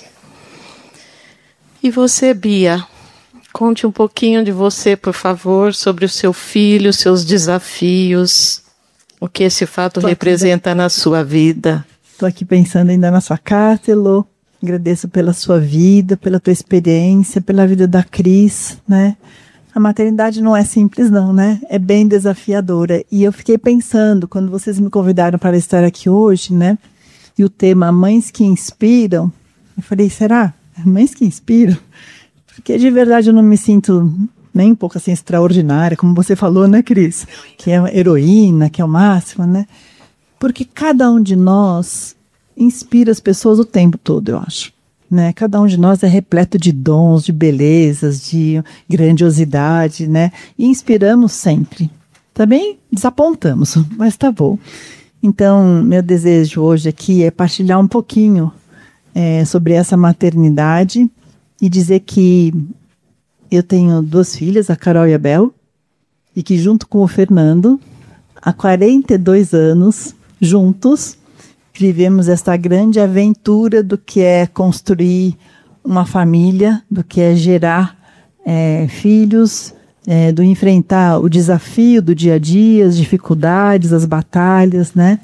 E você, Bia, conte um pouquinho de você, por favor, sobre o seu filho, seus desafios, o que esse fato representa na sua vida. Estou aqui pensando ainda na sua carta, Elô. Agradeço pela sua vida, pela tua experiência, pela vida da Cris, né? A maternidade não é simples não, né? É bem desafiadora. E eu fiquei pensando, quando vocês me convidaram para estar aqui hoje, né? E o tema Mães que Inspiram, eu falei, será? Mães que inspiram? Porque de verdade eu não me sinto nem um pouco assim extraordinária, como você falou, né, Cris? Que é heroína, que é o máximo, né? Porque cada um de nós inspira as pessoas o tempo todo, eu acho. Né? Cada um de nós é repleto de dons, de belezas, de grandiosidade, né? E inspiramos sempre. Também desapontamos, mas tá bom. Então, meu desejo hoje aqui é partilhar um pouquinho sobre essa maternidade e dizer que eu tenho 2 filhas, a Carol e a Bel, e que junto com o Fernando, há 42 anos, juntos, vivemos esta grande aventura do que é construir uma família, do que é gerar filhos, do enfrentar o desafio do dia a dia, as dificuldades, as batalhas, né?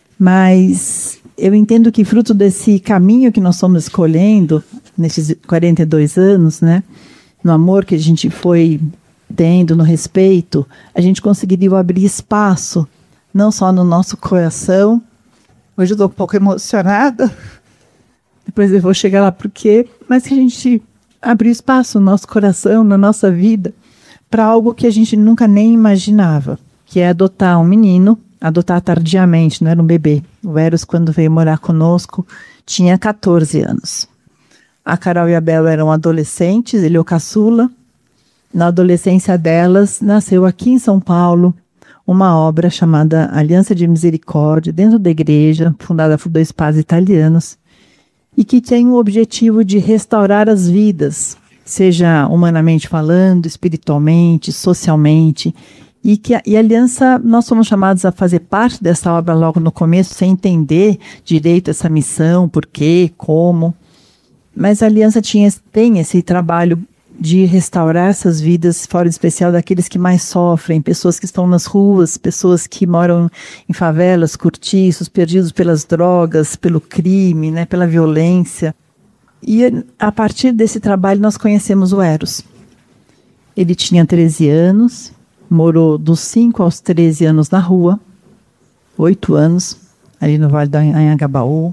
Mas eu entendo que fruto desse caminho que nós estamos escolhendo, nesses 42 anos, né? No amor que a gente foi tendo, no respeito, a gente conseguiu abrir espaço, não só no nosso coração. Hoje eu estou um pouco emocionada, depois eu vou chegar lá porque, mas que a gente abriu espaço no nosso coração, na nossa vida, para algo que a gente nunca nem imaginava, que é adotar um menino, adotar tardiamente, não era um bebê. O Eros, quando veio morar conosco, tinha 14 anos. A Carol e a Bel eram adolescentes, ele é o caçula. Na adolescência delas, nasceu aqui em São Paulo uma obra chamada Aliança de Misericórdia, dentro da igreja, fundada por 2 padres italianos, e que tem o objetivo de restaurar as vidas, seja humanamente falando, espiritualmente, socialmente, e a Aliança, nós somos chamados a fazer parte dessa obra logo no começo, sem entender direito essa missão, por quê, como, mas a Aliança tem esse trabalho de restaurar essas vidas, fora em especial daqueles que mais sofrem, pessoas que estão nas ruas, pessoas que moram em favelas, cortiços, perdidos pelas drogas, pelo crime, né, pela violência. E a partir desse trabalho nós conhecemos o Eros. Ele tinha 13 anos, morou dos 5 aos 13 anos na rua, 8 anos, ali no Vale do Anhangabaú.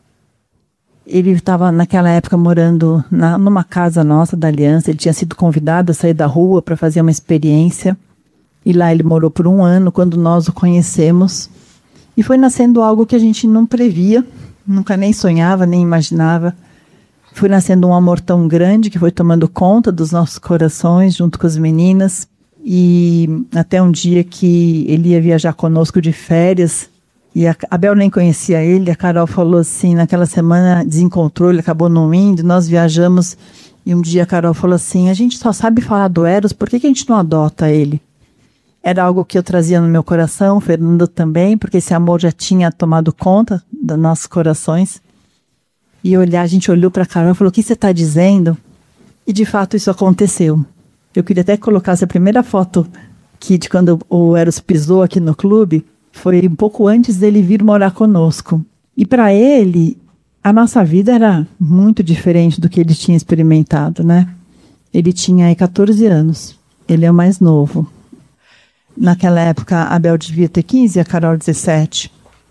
Ele estava naquela época morando numa casa nossa da Aliança. Ele tinha sido convidado a sair da rua para fazer uma experiência. E lá ele morou por 1 ano, quando nós o conhecemos. E foi nascendo algo que a gente não previa, nunca nem sonhava, nem imaginava. Foi nascendo um amor tão grande que foi tomando conta dos nossos corações, junto com as meninas. E até um dia que ele ia viajar conosco de férias, E a Abel nem conhecia ele, a Carol falou assim, naquela semana desencontrou, ele acabou não indo, nós viajamos, e um dia a Carol falou assim, a gente só sabe falar do Eros, por que a gente não adota ele? Era algo que eu trazia no meu coração, o Fernando também, porque esse amor já tinha tomado conta dos nossos corações. E a gente olhou para a Carol e falou, o que você está dizendo? E de fato isso aconteceu. Eu queria até colocar essa primeira foto que de quando o Eros pisou aqui no clube, foi um pouco antes dele vir morar conosco. E para ele, a nossa vida era muito diferente do que ele tinha experimentado, né? Ele tinha aí 14 anos, ele é o mais novo. Naquela época, a Abel devia ter 15 e a Carol 17.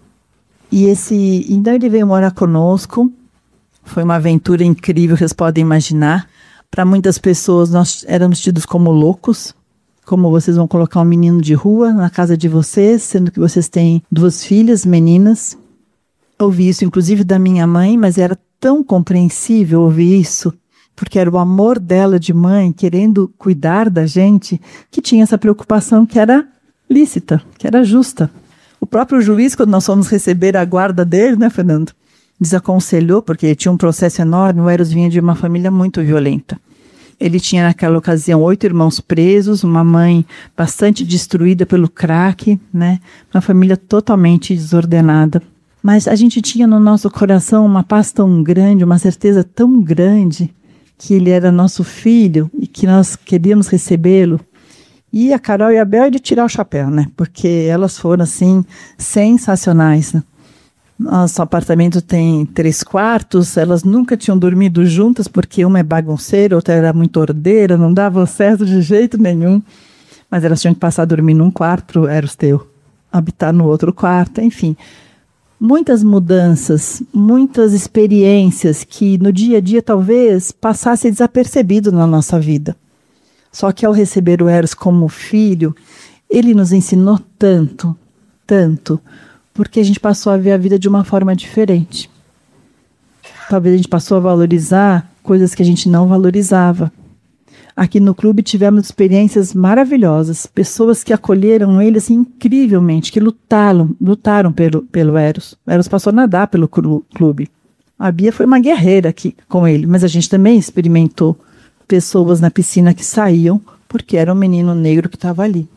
Então ele veio morar conosco. Foi uma aventura incrível, vocês podem imaginar. Para muitas pessoas, nós éramos tidos como loucos. Como vocês vão colocar um menino de rua na casa de vocês, sendo que vocês têm 2 filhas meninas. Ouvi isso, inclusive, da minha mãe, mas era tão compreensível ouvir isso, porque era o amor dela de mãe, querendo cuidar da gente, que tinha essa preocupação que era lícita, que era justa. O próprio juiz, quando nós fomos receber a guarda dele, né, Fernando, desaconselhou, porque tinha um processo enorme, o Eros vinha de uma família muito violenta. Ele tinha naquela ocasião 8 irmãos presos, uma mãe bastante destruída pelo crack, né, uma família totalmente desordenada. Mas a gente tinha no nosso coração uma paz tão grande, uma certeza tão grande, que ele era nosso filho e que nós queríamos recebê-lo. E a Carol e a Abel é de tirar o chapéu, né? Porque elas foram, assim, sensacionais, né? Nosso apartamento tem 3 quartos, elas nunca tinham dormido juntas, porque uma é bagunceira, outra era muito ordeira, não dava certo de jeito nenhum. Mas elas tinham que passar a dormir num quarto, era o teu, habitar no outro quarto, enfim. Muitas mudanças, muitas experiências que no dia a dia talvez passassem desapercebido na nossa vida. Só que ao receber o Eros como filho, ele nos ensinou tanto, tanto, porque a gente passou a ver a vida de uma forma diferente. Talvez a gente passou a valorizar coisas que a gente não valorizava. Aqui no clube tivemos experiências maravilhosas, pessoas que acolheram ele assim incrivelmente, que lutaram pelo Eros. O Eros passou a nadar pelo clube. A Bia foi uma guerreira aqui com ele, mas a gente também experimentou pessoas na piscina que saíam porque era um menino negro que estava ali.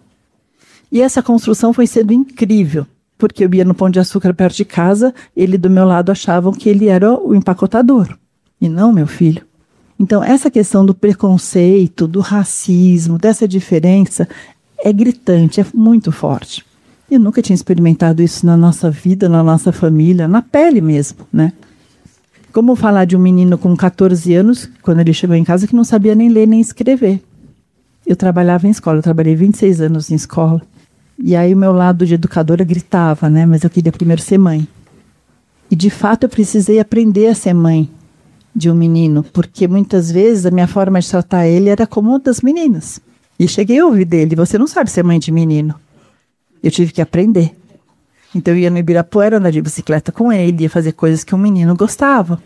E essa construção foi sendo incrível, porque eu ia no Pão de Açúcar perto de casa, ele do meu lado achavam que ele era o empacotador, e não meu filho. Então, essa questão do preconceito, do racismo, dessa diferença, é gritante, é muito forte. Eu nunca tinha experimentado isso na nossa vida, na nossa família, na pele mesmo, né? Como falar de um menino com 14 anos, quando ele chegou em casa, que não sabia nem ler nem escrever. Eu trabalhava em escola, eu trabalhei 26 anos em escola. E aí o meu lado de educadora gritava, né? Mas eu queria primeiro ser mãe. E de fato eu precisei aprender a ser mãe de um menino, porque muitas vezes a minha forma de tratar ele era como das meninas. E cheguei a ouvir dele, você não sabe ser mãe de menino. Eu tive que aprender. Então eu ia no Ibirapuera andar de bicicleta com ele, ia fazer coisas que um menino gostava.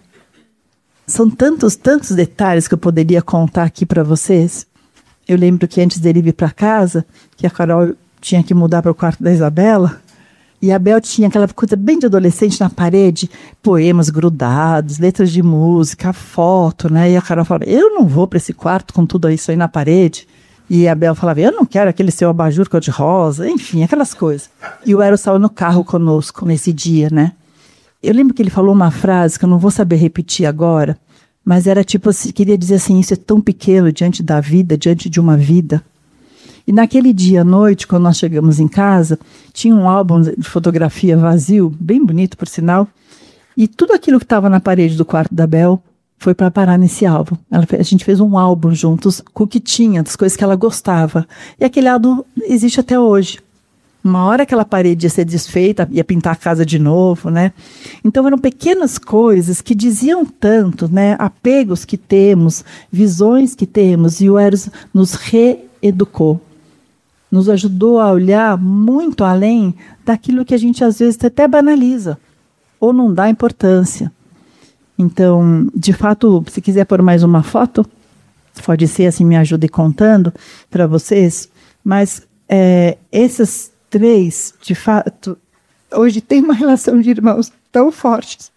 São tantos detalhes que eu poderia contar aqui para vocês. Eu lembro que antes dele vir para casa, que a Carol tinha que mudar para o quarto da Isabela, e a Bel tinha aquela coisa bem de adolescente na parede, poemas grudados, letras de música, foto, né? E a Carol falava, eu não vou para esse quarto com tudo isso aí na parede. E a Bel falava, eu não quero aquele seu abajur cor-de-rosa, enfim, aquelas coisas. E o Eros estava no carro conosco nesse dia, né? Eu lembro que ele falou uma frase que eu não vou saber repetir agora, mas era tipo assim, queria dizer assim, isso é tão pequeno diante da vida, diante de uma vida. E naquele dia à noite, quando nós chegamos em casa, tinha um álbum de fotografia vazio, bem bonito por sinal, e tudo aquilo que estava na parede do quarto da Bel foi para parar nesse álbum. A gente fez um álbum juntos com o que tinha, das coisas que ela gostava. E aquele álbum existe até hoje. Uma hora aquela parede ia ser desfeita, ia pintar a casa de novo, né? Então eram pequenas coisas que diziam tanto, né? Apegos que temos, visões que temos, e o Eros nos reeducou. Nos ajudou a olhar muito além daquilo que a gente às vezes até banaliza ou não dá importância. Então, de fato, se quiser pôr mais uma foto, pode ser assim, me ajude contando para vocês, mas esses 3, de fato, hoje têm uma relação de irmãos tão forte,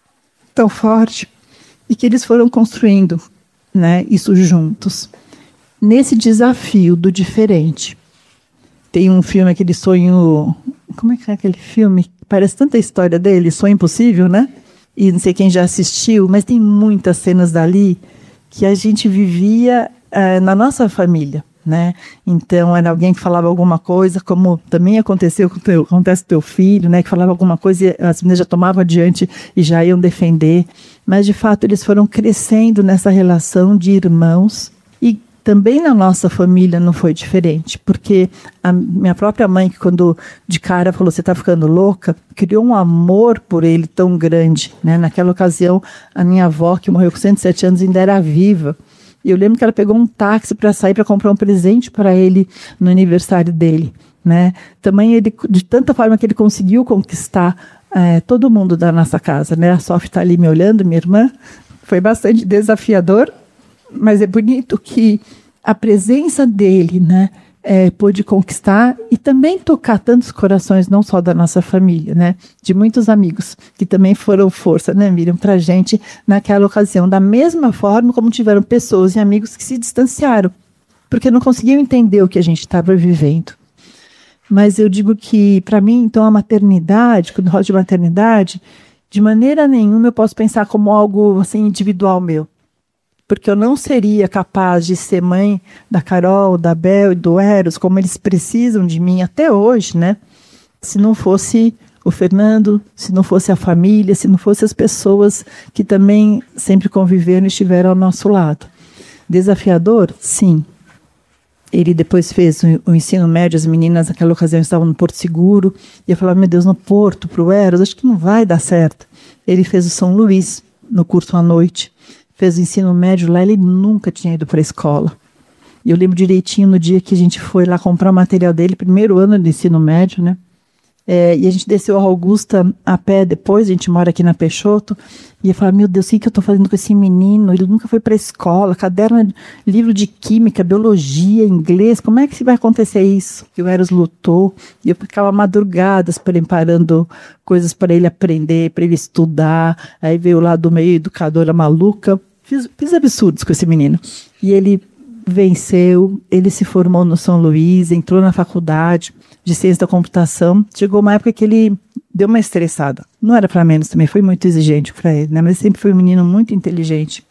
e que eles foram construindo, né, isso juntos. Nesse desafio do diferente. Tem um filme, aquele Sonho... Como é que é aquele filme? Parece tanta história dele, Sonho Impossível, né? E não sei quem já assistiu, mas tem muitas cenas dali que a gente vivia na nossa família, né? Então, era alguém que falava alguma coisa, como também acontece com o teu filho, né? Que falava alguma coisa e as meninas já tomavam adiante e já iam defender. Mas, de fato, eles foram crescendo nessa relação de irmãos. E também na nossa família não foi diferente, porque a minha própria mãe, que quando de cara falou, você está ficando louca, criou um amor por ele tão grande, né? Naquela ocasião, a minha avó, que morreu com 107 anos, ainda era viva. E eu lembro que ela pegou um táxi para sair para comprar um presente para ele no aniversário dele, né? Também ele, de tanta forma que ele conseguiu conquistar todo mundo da nossa casa, né? A Sofia está ali me olhando, minha irmã. Foi bastante desafiador, mas é bonito que a presença dele, né, pôde conquistar e também tocar tantos corações, não só da nossa família, né, de muitos amigos que também foram força, né, Miriam, para a gente naquela ocasião, da mesma forma como tiveram pessoas e amigos que se distanciaram, porque não conseguiam entender o que a gente estava vivendo. Mas eu digo que, para mim, então, a maternidade, quando eu falo de maternidade, de maneira nenhuma eu posso pensar como algo assim, individual meu. Porque eu não seria capaz de ser mãe da Carol, da Bel e do Eros, como eles precisam de mim até hoje, né? Se não fosse o Fernando, se não fosse a família, se não fosse as pessoas que também sempre conviveram e estiveram ao nosso lado. Desafiador? Sim. Ele depois fez o ensino médio, as meninas naquela ocasião estavam no Porto Seguro, e eu falava, meu Deus, no Porto, para o Eros, acho que não vai dar certo. Ele fez o São Luís, no curso à noite, fez o ensino médio lá, ele nunca tinha ido para a escola. E eu lembro direitinho no dia que a gente foi lá comprar o material dele, primeiro ano do ensino médio, né? E a gente desceu a Augusta a pé depois, a gente mora aqui na Peixoto, e eu falava, meu Deus, o que eu estou fazendo com esse menino? Ele nunca foi para a escola, caderno, livro de química, biologia, inglês, como é que vai acontecer isso? E o Eros lutou, e eu ficava madrugadas preparando coisas para ele aprender, para ele estudar, aí veio lá do meio educadora maluca, fiz absurdos com esse menino. E ele venceu, ele se formou no São Luís, entrou na faculdade de ciência da computação. Chegou uma época que ele deu uma estressada. Não era para menos também, foi muito exigente para ele, né? Mas sempre foi um menino muito inteligente.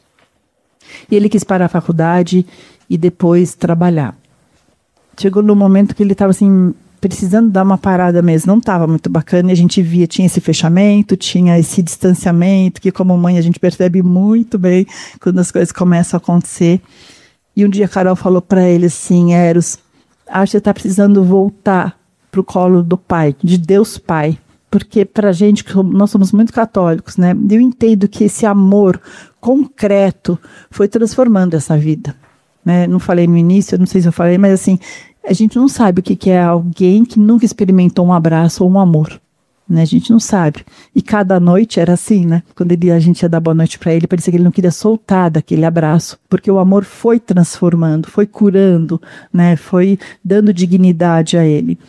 E ele quis parar a faculdade e depois trabalhar. Chegou no momento que ele estava assim, precisando dar uma parada mesmo, não estava muito bacana, e a gente via, tinha esse fechamento, tinha esse distanciamento, que como mãe a gente percebe muito bem quando as coisas começam a acontecer. E um dia a Carol falou para ele assim, Eros, acho que você está precisando voltar para o colo do Pai, de Deus Pai. Porque para a gente, nós somos muito católicos, né? Eu entendo que esse amor concreto foi transformando essa vida. Né? Não falei no início, não sei se eu falei, mas assim, a gente não sabe o que é alguém que nunca experimentou um abraço ou um amor. Né? A gente não sabe. E cada noite era assim, né? Quando a gente ia dar boa noite para ele, parecia que ele não queria soltar daquele abraço, porque o amor foi transformando, foi curando, né? Foi dando dignidade a ele.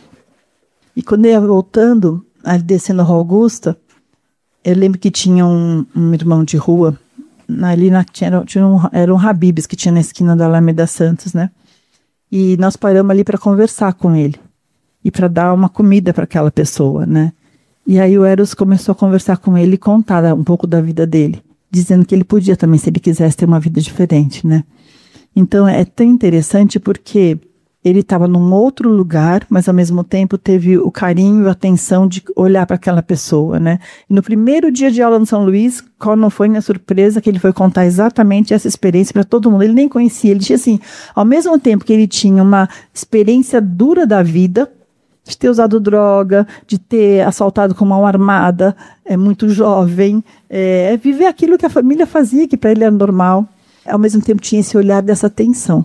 E quando eu ia voltando, ali descendo a Rua Augusta, eu lembro que tinha um irmão de rua, ali era um Habib's que tinha na esquina da Alameda Santos, né? E nós paramos ali para conversar com ele e para dar uma comida para aquela pessoa, né? E aí o Eros começou a conversar com ele e contar um pouco da vida dele, dizendo que ele podia também, se ele quisesse, ter uma vida diferente, né? Então é tão interessante porque ele estava num outro lugar, mas ao mesmo tempo teve o carinho e a atenção de olhar para aquela pessoa, né? E no primeiro dia de aula no São Luís, qual não foi minha surpresa que ele foi contar exatamente essa experiência para todo mundo. Ele nem conhecia, ele tinha assim, ao mesmo tempo que ele tinha uma experiência dura da vida, de ter usado droga, de ter assaltado com mão armada, muito jovem, viver aquilo que a família fazia, que para ele era normal. Ao mesmo tempo tinha esse olhar dessa tensão.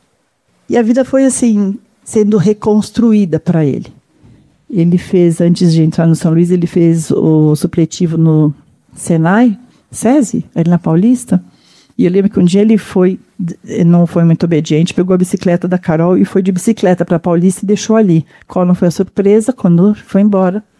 E a vida foi assim, sendo reconstruída para ele. Ele fez, antes de entrar no São Luís, ele fez o supletivo no Senai, SESI, ali na Paulista. E eu lembro que um dia ele não foi muito obediente, pegou a bicicleta da Carol e foi de bicicleta para a Paulista e deixou ali. Qual não foi a surpresa? Quando foi embora,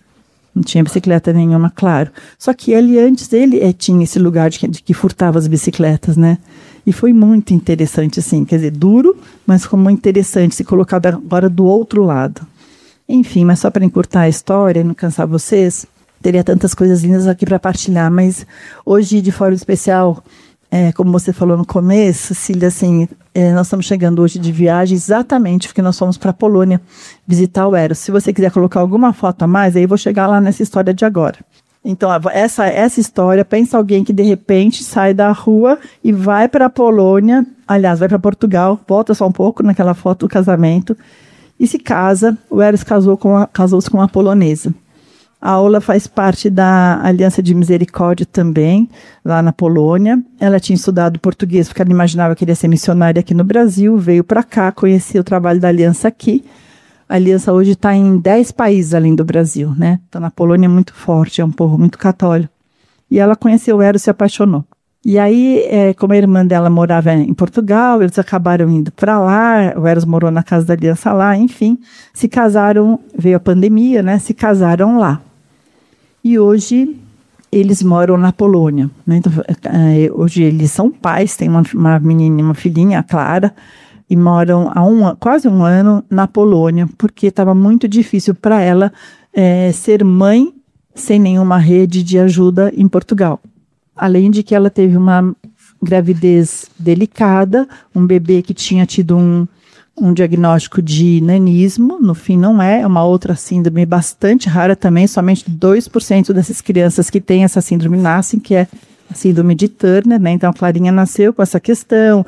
Não tinha bicicleta nenhuma, claro. Só que antes ele tinha esse lugar de que furtava as bicicletas, né? E foi muito interessante, assim, quer dizer, duro, mas como interessante se colocar agora do outro lado. Enfim, mas só para encurtar a história e não cansar vocês, teria tantas coisas lindas aqui para partilhar, mas hoje, de forma especial, como você falou no começo, Cecília, assim, nós estamos chegando hoje de viagem exatamente porque nós fomos para a Polônia visitar o Eros. Se você quiser colocar alguma foto a mais, aí eu vou chegar lá nessa história de agora. Então, essa história, pensa alguém que de repente sai da rua e vai para a Polônia, aliás, vai para Portugal, volta só um pouco naquela foto do casamento, e se casa. O Eros casou-se com uma polonesa. A Ola faz parte da Aliança de Misericórdia também, lá na Polônia. Ela tinha estudado português porque ela imaginava que queria ser missionária aqui no Brasil, veio para cá, conheceu o trabalho da Aliança aqui. A Aliança hoje está em 10 países além do Brasil, né? Então, na Polônia é muito forte, é um povo muito católico. E ela conheceu o Eros e se apaixonou. E aí, como a irmã dela morava em Portugal, eles acabaram indo para lá, o Eros morou na casa da Aliança lá, enfim, se casaram, veio a pandemia, né? Se casaram lá. E hoje eles moram na Polônia, né? Então, hoje eles são pais, tem uma menina, uma filhinha, a Clara, e moram há quase um ano na Polônia, porque estava muito difícil para ela ser mãe sem nenhuma rede de ajuda em Portugal. Além de que ela teve uma gravidez delicada, um bebê que tinha tido um diagnóstico de nanismo, no fim não é uma outra síndrome bastante rara também, somente 2% dessas crianças que têm essa síndrome nascem, que é a síndrome de Turner, né? Então a Clarinha nasceu com essa questão,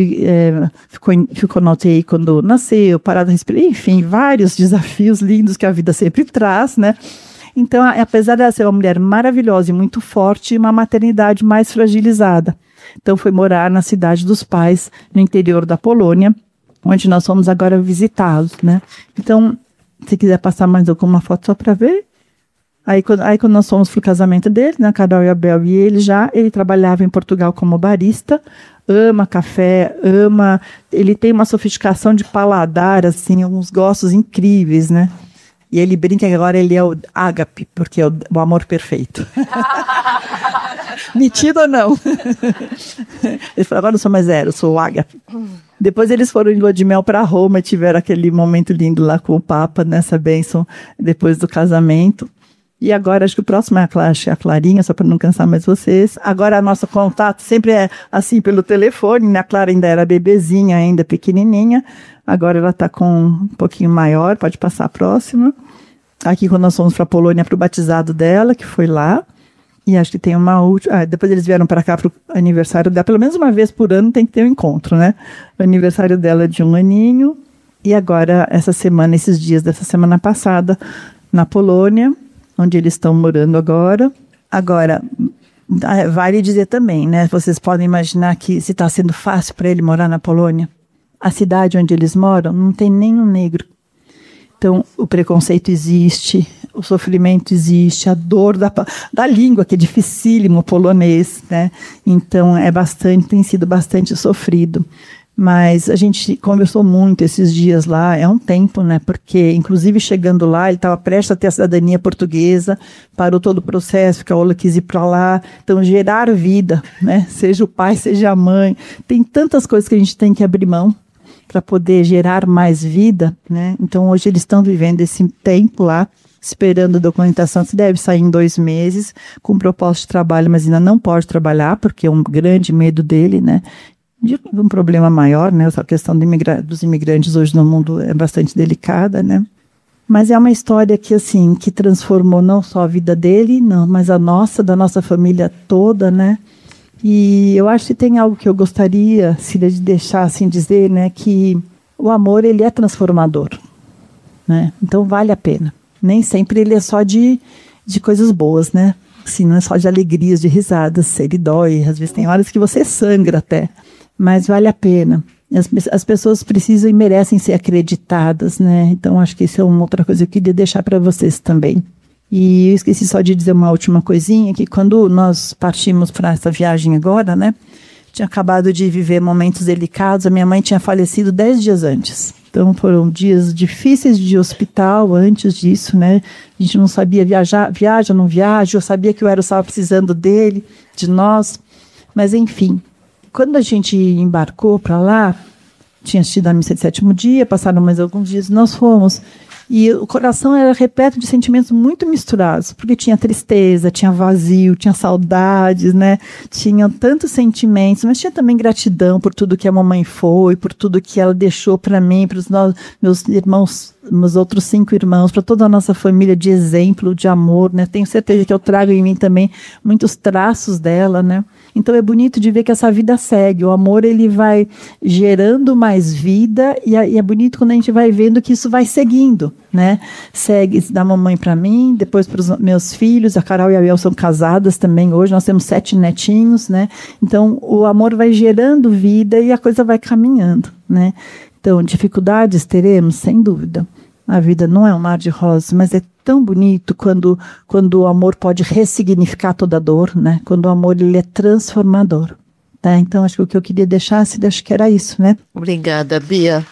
ficou na UTI quando nasceu, parada respiratória, enfim, vários desafios lindos que a vida sempre traz, né? Então, apesar de ela ser uma mulher maravilhosa e muito forte, uma maternidade mais fragilizada. Então foi morar na cidade dos pais, no interior da Polônia, onde nós fomos agora visitá-los, né? Então, se quiser passar mais alguma foto só para ver. Aí quando nós fomos pro casamento dele, né, Carol e Abel, e ele trabalhava em Portugal como barista, ama café, ele tem uma sofisticação de paladar, assim, uns gostos incríveis, né? E ele brinca que agora ele é o ágape, porque é o amor perfeito. Metido ou não? Ele falou, agora não sou mais eu sou o ágape. Depois eles foram em lua de mel para Roma e tiveram aquele momento lindo lá com o Papa, nessa bênção, depois do casamento. E agora, acho que o próximo é a Clarinha, só para não cansar mais vocês. Agora, o nosso contato sempre é assim, pelo telefone, né? A Clara ainda era bebezinha, ainda pequenininha. Agora ela está com um pouquinho maior, pode passar a próxima. Aqui, quando nós fomos para a Polônia, para o batizado dela, que foi lá. E acho que tem uma última... depois eles vieram para cá para o aniversário dela. Pelo menos uma vez por ano tem que ter um encontro, né? O aniversário dela de 1 aninho. E agora, esses dias dessa semana passada, na Polônia, onde eles estão morando agora. Agora, vale dizer também, né? Vocês podem imaginar que se está sendo fácil para ele morar na Polônia. A cidade onde eles moram não tem nenhum negro. Então, o preconceito existe, o sofrimento existe, a dor da língua, que é dificílimo, o polonês, né? Então, tem sido bastante sofrido. Mas a gente conversou muito esses dias lá, é um tempo, né? Porque, inclusive, chegando lá, ele estava prestes a ter a cidadania portuguesa, parou todo o processo, porque a Ola quis ir para lá. Então, gerar vida, né? Seja o pai, seja a mãe. Tem tantas coisas que a gente tem que abrir mão para poder gerar mais vida, né? Então, hoje eles estão vivendo esse tempo lá, esperando a documentação, que deve sair em 2 meses, com propósito de trabalho, mas ainda não pode trabalhar, porque é um grande medo dele, né? De um problema maior, né? A questão dos imigrantes hoje no mundo é bastante delicada, né? Mas é uma história que, assim, que transformou não só a vida dele, não, mas da nossa família toda, né? E eu acho que tem algo que eu gostaria, Cília, de deixar assim dizer, né? Que o amor, ele é transformador, né? Então vale a pena. Nem sempre ele é só de coisas boas, né? Assim, não é só de alegrias, de risadas, ele dói, às vezes tem horas que você sangra até. Mas vale a pena. As pessoas precisam e merecem ser acreditadas, né? Então, acho que isso é uma outra coisa que eu queria deixar para vocês também. E eu esqueci só de dizer uma última coisinha, que quando nós partimos para essa viagem agora, né? Tinha acabado de viver momentos delicados, a minha mãe tinha falecido 10 dias antes. Então foram dias difíceis de hospital antes disso, né? A gente não sabia viaja, não viaja. Eu sabia que o Eros estava precisando dele, de nós. Mas enfim, quando a gente embarcou para lá, tinha assistido a missa de sétimo dia, passaram mais alguns dias e nós fomos. E o coração era repleto de sentimentos muito misturados, porque tinha tristeza, tinha vazio, tinha saudades, né? Tinha tantos sentimentos, mas tinha também gratidão por tudo que a mamãe foi, por tudo que ela deixou para mim, para os meus irmãos, meus outros 5 irmãos, para toda a nossa família de exemplo, de amor, né? Tenho certeza que eu trago em mim também muitos traços dela, né? Então é bonito de ver que essa vida segue. O amor, ele vai gerando mais vida e é bonito quando a gente vai vendo que isso vai seguindo, né? Segue da mamãe para mim, depois para os meus filhos. A Carol e a Biel são casadas também hoje. Nós temos 7 netinhos, né? Então o amor vai gerando vida e a coisa vai caminhando, né? Então dificuldades teremos, sem dúvida. A vida não é um mar de rosas, mas é tão bonito quando o amor pode ressignificar toda a dor, né? Quando o amor, ele é transformador. Tá? Então, acho que o que eu queria deixar, acho que era isso, né? Obrigada, Bia.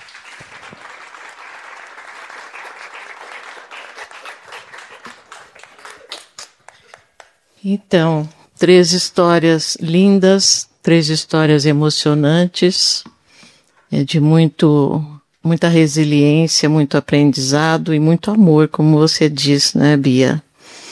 Então, 3 histórias lindas, 3 histórias emocionantes, de muita resiliência, muito aprendizado e muito amor, como você diz, né, Bia?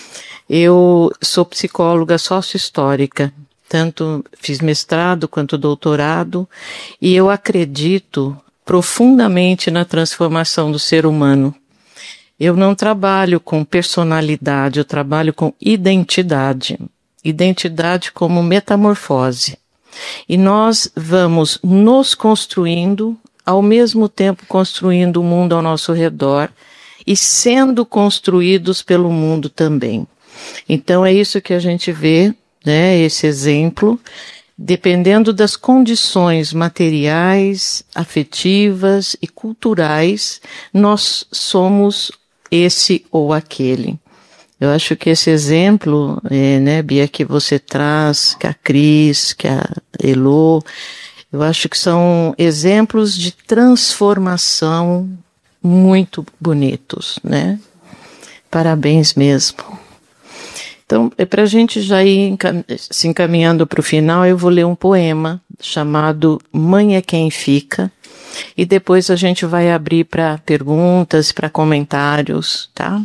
Eu sou psicóloga sócio-histórica, tanto fiz mestrado quanto doutorado, e eu acredito profundamente na transformação do ser humano. Eu não trabalho com personalidade, eu trabalho com identidade. Identidade como metamorfose. E nós vamos nos construindo, ao mesmo tempo construindo o mundo ao nosso redor e sendo construídos pelo mundo também. Então é isso que a gente vê, né, esse exemplo, dependendo das condições materiais, afetivas e culturais, nós somos esse ou aquele. Eu acho que esse exemplo, né, Bia, que você traz, que a Cris, que a Elô, eu acho que são exemplos de transformação muito bonitos, né? Parabéns mesmo. Então, para a gente já ir se encaminhando para o final, eu vou ler um poema chamado Mãe é Quem Fica, e depois a gente vai abrir para perguntas, para comentários, tá?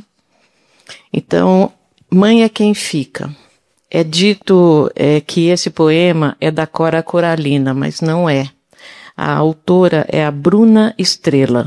Então, Mãe é Quem Fica. É dito que esse poema é da Cora Coralina, mas não é. A autora é a Bruna Estrela.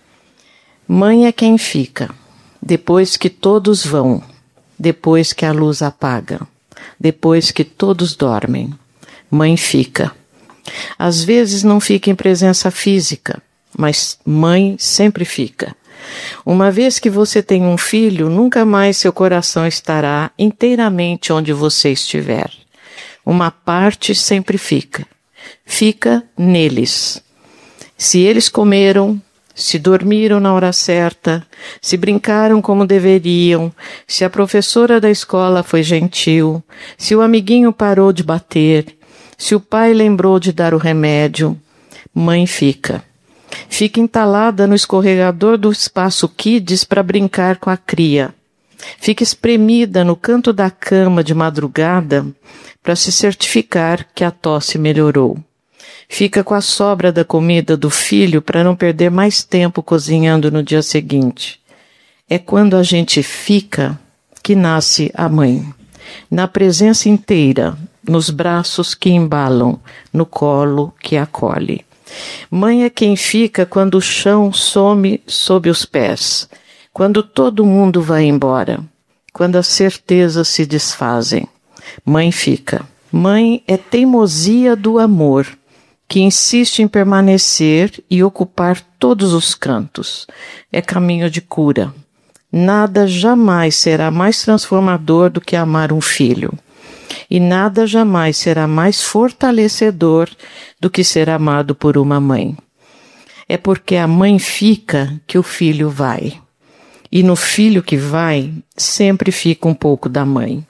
Mãe é quem fica, depois que todos vão, depois que a luz apaga, depois que todos dormem. Mãe fica. Às vezes não fica em presença física, mas mãe sempre fica. Uma vez que você tem um filho, nunca mais seu coração estará inteiramente onde você estiver. Uma parte sempre fica. Fica neles. Se eles comeram, se dormiram na hora certa, se brincaram como deveriam, se a professora da escola foi gentil, se o amiguinho parou de bater, se o pai lembrou de dar o remédio, mãe fica. Fica entalada no escorregador do espaço Kids para brincar com a cria. Fica espremida no canto da cama de madrugada para se certificar que a tosse melhorou. Fica com a sobra da comida do filho para não perder mais tempo cozinhando no dia seguinte. É quando a gente fica que nasce a mãe. Na presença inteira, nos braços que embalam, no colo que acolhe. Mãe é quem fica quando o chão some sob os pés, quando todo mundo vai embora, quando as certezas se desfazem. Mãe fica. Mãe é teimosia do amor, que insiste em permanecer e ocupar todos os cantos. É caminho de cura. Nada jamais será mais transformador do que amar um filho. E nada jamais será mais fortalecedor do que ser amado por uma mãe. É porque a mãe fica que o filho vai. E no filho que vai, sempre fica um pouco da mãe.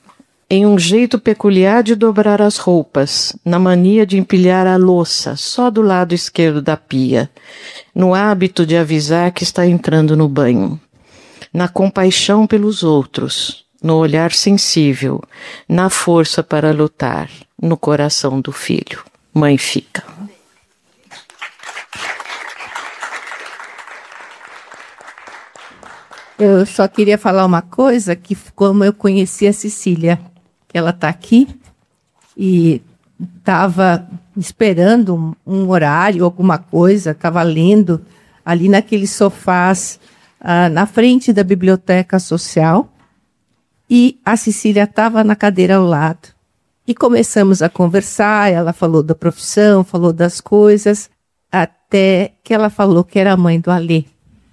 em um jeito peculiar de dobrar as roupas, na mania de empilhar a louça só do lado esquerdo da pia, no hábito de avisar que está entrando no banho, na compaixão pelos outros, no olhar sensível, na força para lutar, no coração do filho. Mãe fica. Eu só queria falar uma coisa, que como eu conheci a Cecília, ela está aqui e estava esperando um horário, alguma coisa, estava lendo ali naqueles sofás na frente da biblioteca social, e a Cecília estava na cadeira ao lado. E começamos a conversar, ela falou da profissão, falou das coisas, até que ela falou que era a mãe do Alê.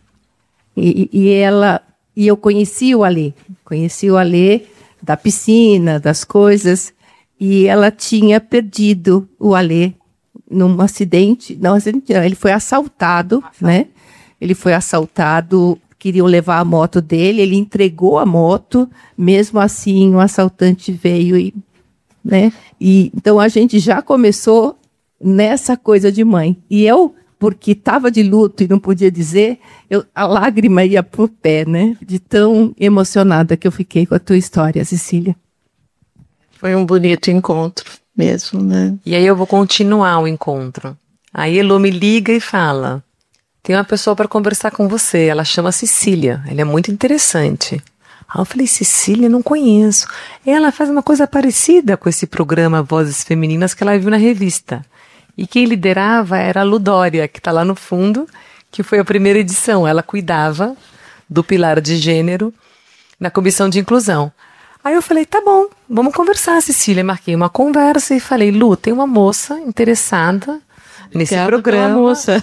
E eu conheci o Alê da piscina, das coisas, e ela tinha perdido o Alê num acidente. Não, ele foi assaltado, né? Ele foi assaltado, queriam levar a moto dele, ele entregou a moto, mesmo assim o assaltante veio e, né? E então a gente já começou nessa coisa de mãe. E eu, porque estava de luto e não podia dizer, a lágrima ia pro pé, né? De tão emocionada que eu fiquei com a tua história, Cecília. Foi um bonito encontro mesmo, né? E aí eu vou continuar o encontro. Aí Elô me liga e fala: tem uma pessoa para conversar com você, ela chama Cecília, ela é muito interessante. Aí eu falei: Cecília, não conheço. Ela faz uma coisa parecida com esse programa Vozes Femininas que ela viu na revista. E quem liderava era a Ludória, que está lá no fundo, que foi a primeira edição. Ela cuidava do pilar de gênero na comissão de inclusão. Aí eu falei: tá bom, vamos conversar, Cecília. Marquei uma conversa e falei: Lu, tem uma moça interessada nesse programa. Moça.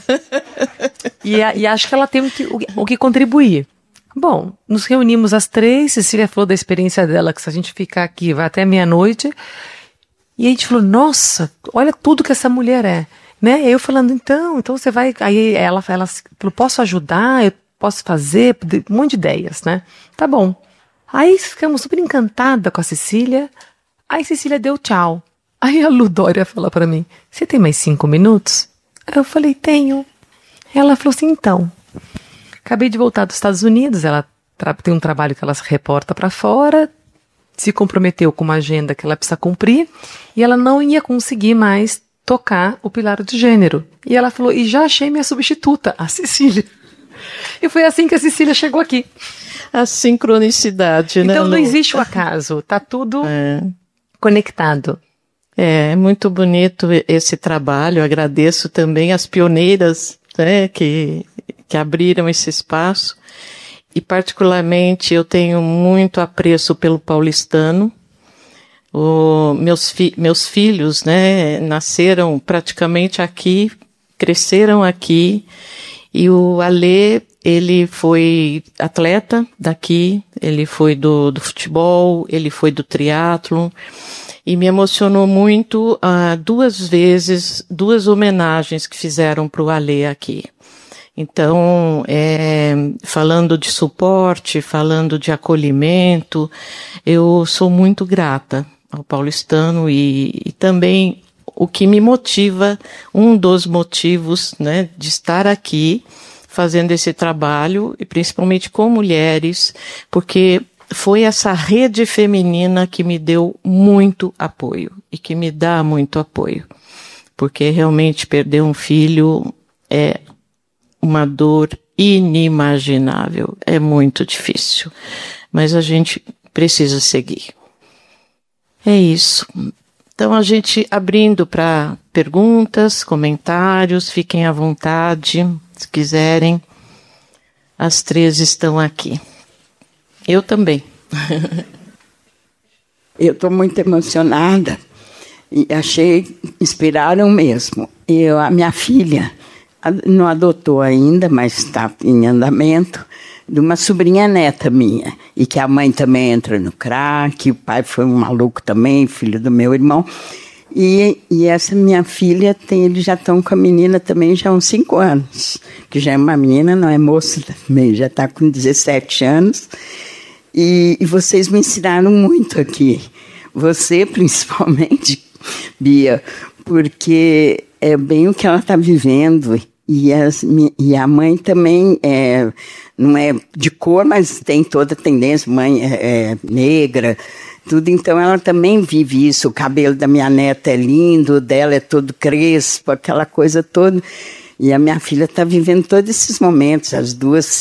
E acho que ela tem o que contribuir. Bom, nos reunimos às 3, Cecília falou da experiência dela, que se a gente ficar aqui vai até meia-noite. E a gente falou: nossa, olha tudo que essa mulher é, né? E eu falando: então você vai... Aí ela falou: posso ajudar, eu posso fazer, um monte de ideias, né? Tá bom. Aí ficamos super encantada com a Cecília. Aí Cecília deu tchau. Aí a Ludória falou pra mim: você tem mais 5 minutos? Aí eu falei: tenho. Ela falou assim: então, acabei de voltar dos Estados Unidos, ela tem um trabalho que ela se reporta pra fora, se comprometeu com uma agenda que ela precisa cumprir, e ela não ia conseguir mais tocar o pilar de gênero. E ela falou: e já achei minha substituta, a Cecília. E foi assim que a Cecília chegou aqui. A sincronicidade, né? Então não existe o acaso, tá tudo conectado. É muito bonito esse trabalho. Eu agradeço também as pioneiras, né, que abriram esse espaço. E particularmente eu tenho muito apreço pelo paulistano. Meus filhos, né, nasceram praticamente aqui, cresceram aqui. E o Alê, ele foi atleta daqui, ele foi do futebol, ele foi do triatlon. E me emocionou muito 2 vezes, 2 homenagens que fizeram para o Alê aqui. Então, falando de suporte, falando de acolhimento, eu sou muito grata ao paulistano e também o que me motiva, um dos motivos, né, de estar aqui fazendo esse trabalho, e principalmente com mulheres, porque foi essa rede feminina que me deu muito apoio e que me dá muito apoio, porque realmente perder um filho é uma dor inimaginável, é muito difícil, mas a gente precisa seguir. É isso. Então a gente abrindo para perguntas, comentários, fiquem à vontade, se quiserem. As 3 estão aqui. Eu também. Eu estou muito emocionada e inspiraram mesmo. A minha filha não adotou ainda, mas está em andamento, de uma sobrinha neta minha, e que a mãe também entra no crack, o pai foi um maluco também, filho do meu irmão. E essa minha filha, eles já estão com a menina também já há uns 5 anos, que já é uma menina, não é moça também, já está com 17 anos. E vocês me ensinaram muito aqui, você principalmente, Bia, porque é bem o que ela está vivendo. E a mãe também não é de cor, mas tem toda a tendência, mãe é negra, tudo, então ela também vive isso. O cabelo da minha neta é lindo, o dela é todo crespo, aquela coisa toda. E a minha filha está vivendo todos esses momentos, as duas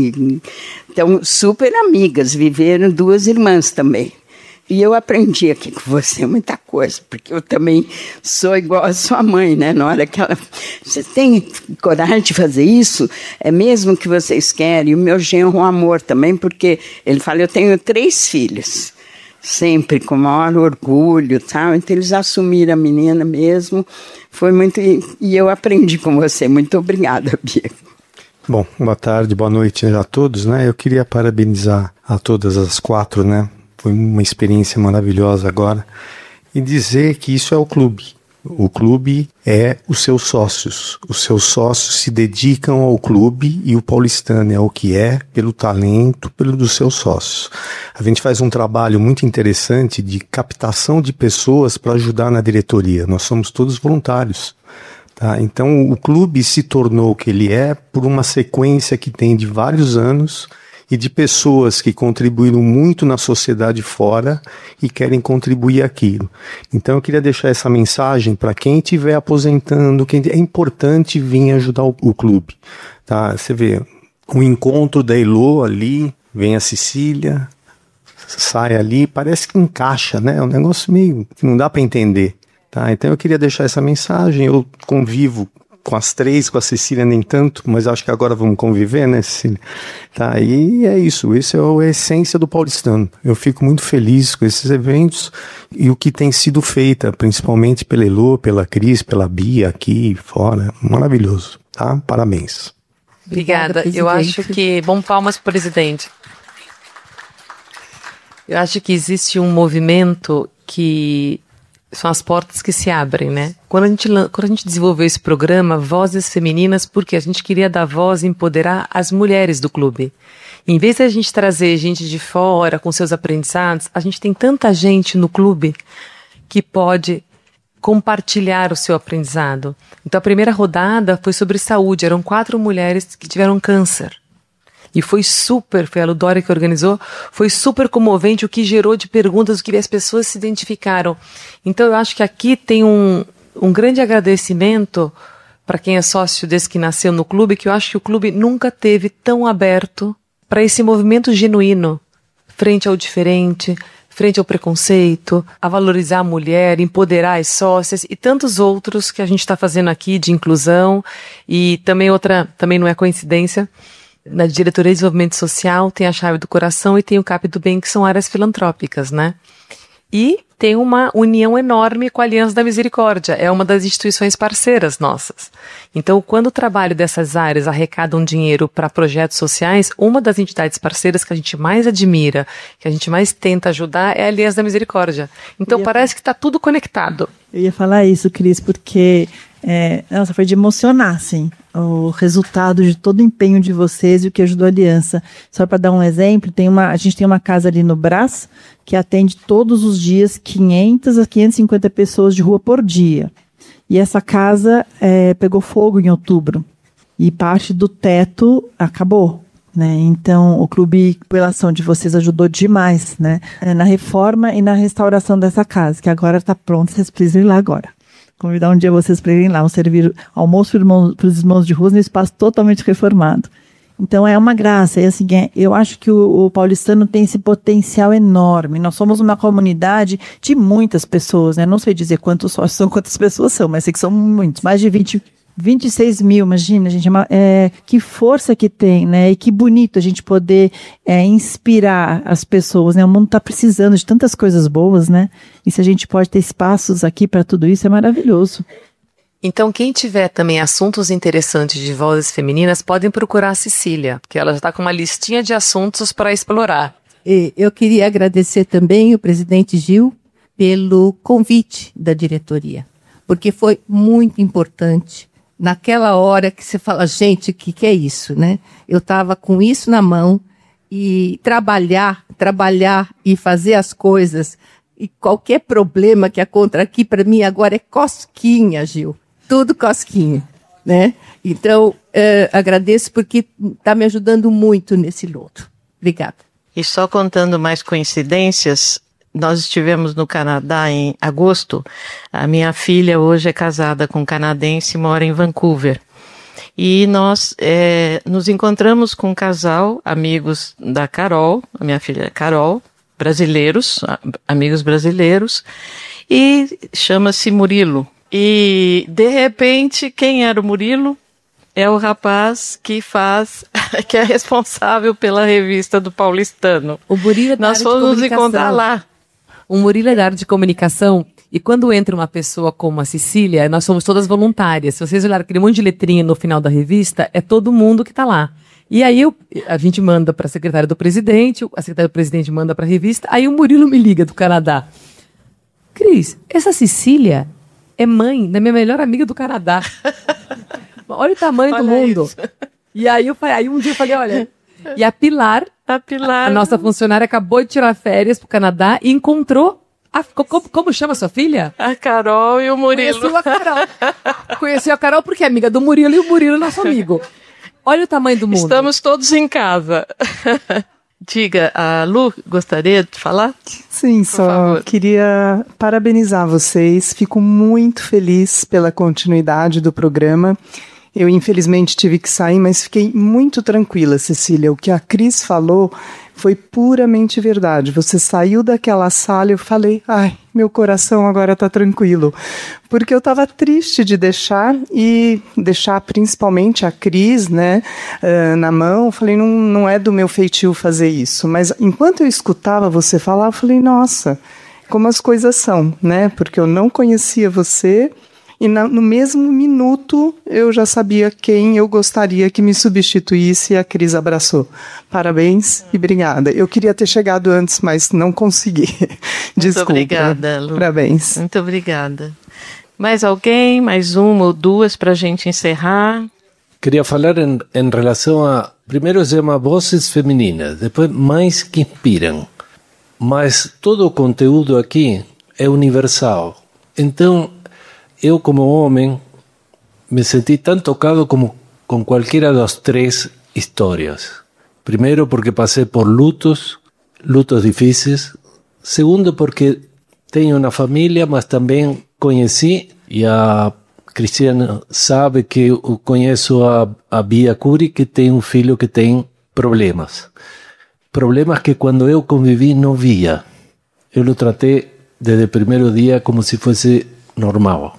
estão super amigas, viveram duas irmãs também. E eu aprendi aqui com você muita coisa, porque eu também sou igual a sua mãe, né? Na hora que ela... Você tem coragem de fazer isso? É mesmo que vocês querem? E o meu genro, um amor também, porque ele fala, eu tenho 3 filhos, sempre com o maior orgulho, tá? Então eles assumiram a menina mesmo, foi muito... E eu aprendi com você. Muito obrigada, Bia. Bom, boa tarde, boa noite a todos, né? Eu queria parabenizar a todas as 4, né? Foi uma experiência maravilhosa agora. E dizer que isso é o clube. O clube é os seus sócios. Os seus sócios se dedicam ao clube e o Paulistano é o que é pelo talento, dos seus sócios. A gente faz um trabalho muito interessante de captação de pessoas para ajudar na diretoria. Nós somos todos voluntários. Tá? Então o clube se tornou o que ele é por uma sequência que tem de vários anos e de pessoas que contribuíram muito na sociedade fora e querem contribuir aquilo. Então eu queria deixar essa mensagem para quem estiver aposentando, é importante vir ajudar o clube. Tá? Você vê, o encontro da Elô ali, vem a Cecília, sai ali, parece que encaixa, né? É um negócio meio que não dá para entender. Tá? Então eu queria deixar essa mensagem, eu convivo com as 3, com a Cecília nem tanto, mas acho que agora vamos conviver, né, Cecília? Tá, e é isso, esse é a essência do Paulistano. Eu fico muito feliz com esses eventos e o que tem sido feito, principalmente pela Elô, pela Cris, pela Bia aqui fora, maravilhoso, tá? Parabéns. Obrigada. Eu acho que... Bom, palmas pro presidente. Eu acho que existe um movimento que... São as portas que se abrem, né? Quando a gente desenvolveu esse programa, Vozes Femininas, porque a gente queria dar voz e empoderar as mulheres do clube. Em vez de a gente trazer gente de fora com seus aprendizados, a gente tem tanta gente no clube que pode compartilhar o seu aprendizado. Então a primeira rodada foi sobre saúde, eram 4 mulheres que tiveram câncer. E foi a Ludória que organizou, foi super comovente, o que gerou de perguntas, o que as pessoas se identificaram. Então eu acho que aqui tem um grande agradecimento para quem é sócio desde que nasceu no clube, que eu acho que o clube nunca teve tão aberto para esse movimento genuíno, frente ao diferente, frente ao preconceito, a valorizar a mulher, empoderar as sócias e tantos outros que a gente está fazendo aqui de inclusão. E também não é coincidência, na Diretoria de Desenvolvimento Social tem a Chave do Coração e tem o CAP do Bem, que são áreas filantrópicas, né? E tem uma união enorme com a Aliança da Misericórdia, é uma das instituições parceiras nossas. Então, quando o trabalho dessas áreas arrecadam dinheiro para projetos sociais, uma das entidades parceiras que a gente mais admira, que a gente mais tenta ajudar, é a Aliança da Misericórdia. Então, parece que está tudo conectado. Eu ia falar isso, Cris, porque foi de emocionar, assim, o resultado de todo o empenho de vocês e o que ajudou a Aliança. Só para dar um exemplo, a gente tem uma casa ali no Brás que atende todos os dias 500 a 550 pessoas de rua por dia. E essa casa pegou fogo em outubro e parte do teto acabou. Né? Então, o Clube pela ação de vocês ajudou demais, né? Na reforma e na restauração dessa casa, que agora está pronta, vocês precisam ir lá agora. Convidar um dia vocês para irem lá, vão servir almoço para os irmãos de rua no espaço totalmente reformado. Então é uma graça, e assim, eu acho que o paulistano tem esse potencial enorme. Nós somos uma comunidade de muitas pessoas, né? Não sei dizer quantos sócios são, quantas pessoas são, mas sei que são muitos, mais de 26 mil, imagina, gente, que força que tem, né? E que bonito a gente poder inspirar as pessoas, né? O mundo está precisando de tantas coisas boas, né? E se a gente pode ter espaços aqui para tudo isso, é maravilhoso. Então, quem tiver também assuntos interessantes de vozes femininas, podem procurar a Cecília, porque ela já está com uma listinha de assuntos para explorar. Eu queria agradecer também o presidente Gil pelo convite da diretoria, porque foi muito importante. Naquela hora que você fala, gente, o que é isso, né? Eu estava com isso na mão e trabalhar e fazer as coisas E qualquer problema que aconteça aqui, para mim, agora é cosquinha, Gil. Tudo cosquinha, né? Então, agradeço porque está me ajudando muito nesse luto. Obrigada. E só contando mais coincidências, nós estivemos no Canadá em agosto. A minha filha hoje é casada com um canadense e mora em Vancouver. E nós nos encontramos com um casal, amigos da Carol, a minha filha Carol, brasileiros, amigos brasileiros, e chama-se Murilo. E, de repente, quem era o Murilo? É o rapaz que que é responsável pela revista do Paulistano. O Murilo é da Nós área de fomos nos comunicação. encontrar lá. O Murilo é da área de comunicação, e quando entra uma pessoa como a Cecília, nós somos todas voluntárias. Se vocês olharem aquele monte de letrinha no final da revista, é todo mundo que está lá. E aí a gente manda para a secretária do presidente, a secretária do presidente manda para a revista, aí o Murilo me liga do Canadá. Cris, essa Cecília é mãe da minha melhor amiga do Canadá. Olha o tamanho do mundo. Isso. E aí um dia eu falei, olha, e a Pilar, a nossa funcionária, acabou de tirar férias pro Canadá e encontrou como chama sua filha? A Carol e o Murilo. Conheceu a Carol. Conheceu a Carol porque é amiga do Murilo e o Murilo é nosso amigo. Olha o tamanho do mundo. Estamos todos em casa. Diga, a Lu gostaria de falar? Sim, só queria parabenizar vocês. Fico muito feliz pela continuidade do programa. Eu, infelizmente, tive que sair, mas fiquei muito tranquila, Cecília. O que a Cris falou foi puramente verdade. Você saiu daquela sala e eu falei, ai, meu coração agora está tranquilo. Porque eu estava triste de deixar principalmente a Cris, né, na mão. Eu falei, não é do meu feitio fazer isso. Mas enquanto eu escutava você falar, eu falei, nossa, como as coisas são, né? Porque eu não conhecia você. E no mesmo minuto eu já sabia quem eu gostaria que me substituísse e a Cris abraçou. Parabéns e obrigada. Eu queria ter chegado antes, mas não consegui. Desculpa. Muito obrigada, Lu. Parabéns. Muito obrigada. Mais alguém? Mais uma ou duas para a gente encerrar? Queria falar em relação a... Primeiro se chama Vozes Femininas, depois Mães que Inspiram. Mas todo o conteúdo aqui é universal. Então... Eu, como homem, me senti tão tocado como com qualquer das três histórias. Primeiro, porque passei por lutos difíceis. Segundo, porque tenho uma família, mas também conheci, e a Cristiana sabe que eu conheço a Bia Curi, que tem um filho que tem problemas. Problemas que quando eu convivi não via. Eu o tratei desde o primeiro dia como se fosse normal.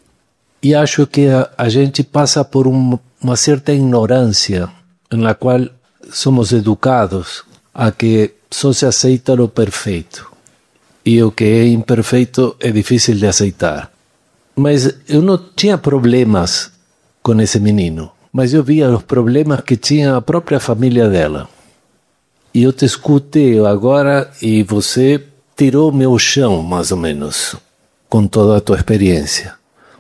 E acho que a gente passa por uma certa ignorância na qual somos educados a que só se aceita o perfeito. E o que é imperfeito é difícil de aceitar. Mas eu não tinha problemas com esse menino. Mas eu via os problemas que tinha a própria família dela. E eu te escutei agora e você tirou meu chão, mais ou menos, com toda a tua experiência.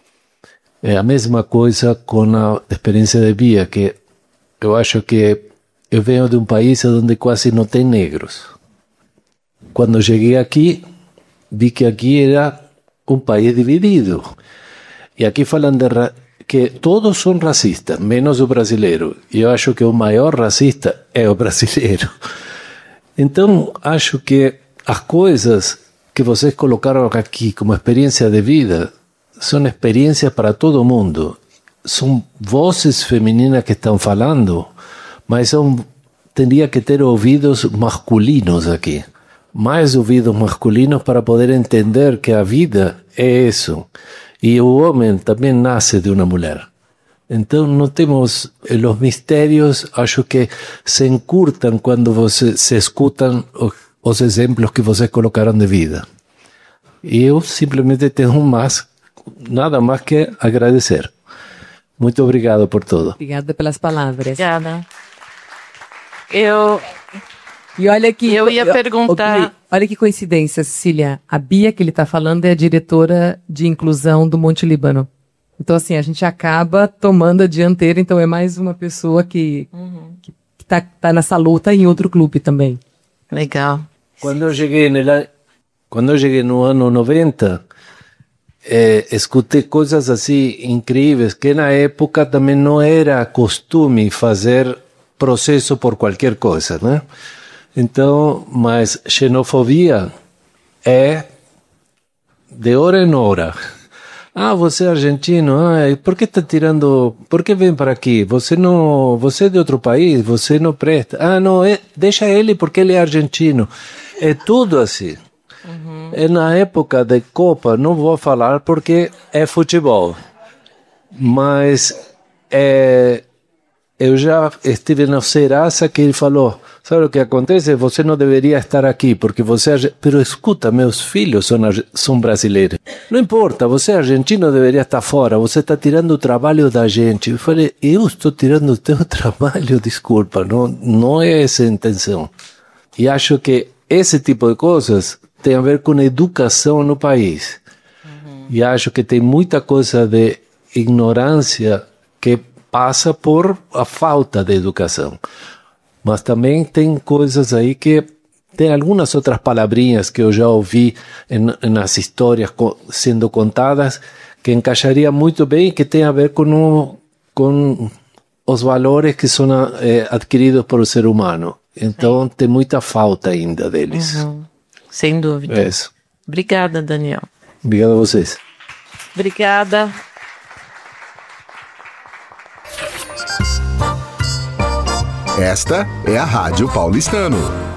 É a mesma coisa com a experiência de Bia, que eu acho que eu venho de um país onde quase não tem negros. Quando cheguei aqui, vi que aqui era um país dividido. E aqui falam que todos são racistas, menos o brasileiro. E eu acho que o maior racista é o brasileiro. Então, acho que as coisas que vocês colocaram aqui como experiência de vida são experiências para todo mundo. São vozes femininas que estão falando, mas teria que ter ouvidos masculinos aqui. Mais ouvidos masculinos para poder entender que a vida é isso. E o homem também nasce de uma mulher. Então não temos os mistérios, acho que se encurtam quando se escutam os exemplos que vocês colocaram de vida. E eu simplesmente tenho nada mais que agradecer. Muito obrigado por tudo. Obrigada pelas palavras. Obrigada. E olha que eu ia perguntar... Olha que coincidência, Cecília. A Bia que ele está falando é a diretora de inclusão do Monte Líbano. Então, assim, a gente acaba tomando a dianteira, então é mais uma pessoa que tá nessa luta em outro clube também. Legal. Quando eu cheguei Quando eu cheguei no ano 90, escutei coisas assim incríveis, que na época também não era costume fazer processo por qualquer coisa, né? Então, mas xenofobia é de hora em hora. Ah, você é argentino, por que está tirando, por que vem para aqui? Você é de outro país, você não presta. Ah, não, deixa ele porque ele é argentino. É tudo assim. É na época de Copa, não vou falar porque é futebol, mas eu já estive no Serasa que ele falou, sabe o que acontece? Você não deveria estar aqui, porque você é... Pero escuta, meus filhos são brasileiros. Não importa, você é argentino, deveria estar fora, você está tirando o trabalho da gente. Eu falei, eu estou tirando o teu trabalho, desculpa, não é essa a intenção. E acho que esse tipo de coisas tem a ver com educação no país. E acho que tem muita coisa de ignorância que passa por a falta de educação. Mas também tem coisas aí que... Tem algumas outras palavrinhas que eu já ouvi nas histórias sendo contadas que encaixaria muito bem e que tem a ver com os valores que são adquiridos por o ser humano. Então tem muita falta ainda deles. Sem dúvida. É isso. Obrigada, Daniel. Obrigado a vocês. Obrigada. Esta é a Rádio Paulistano.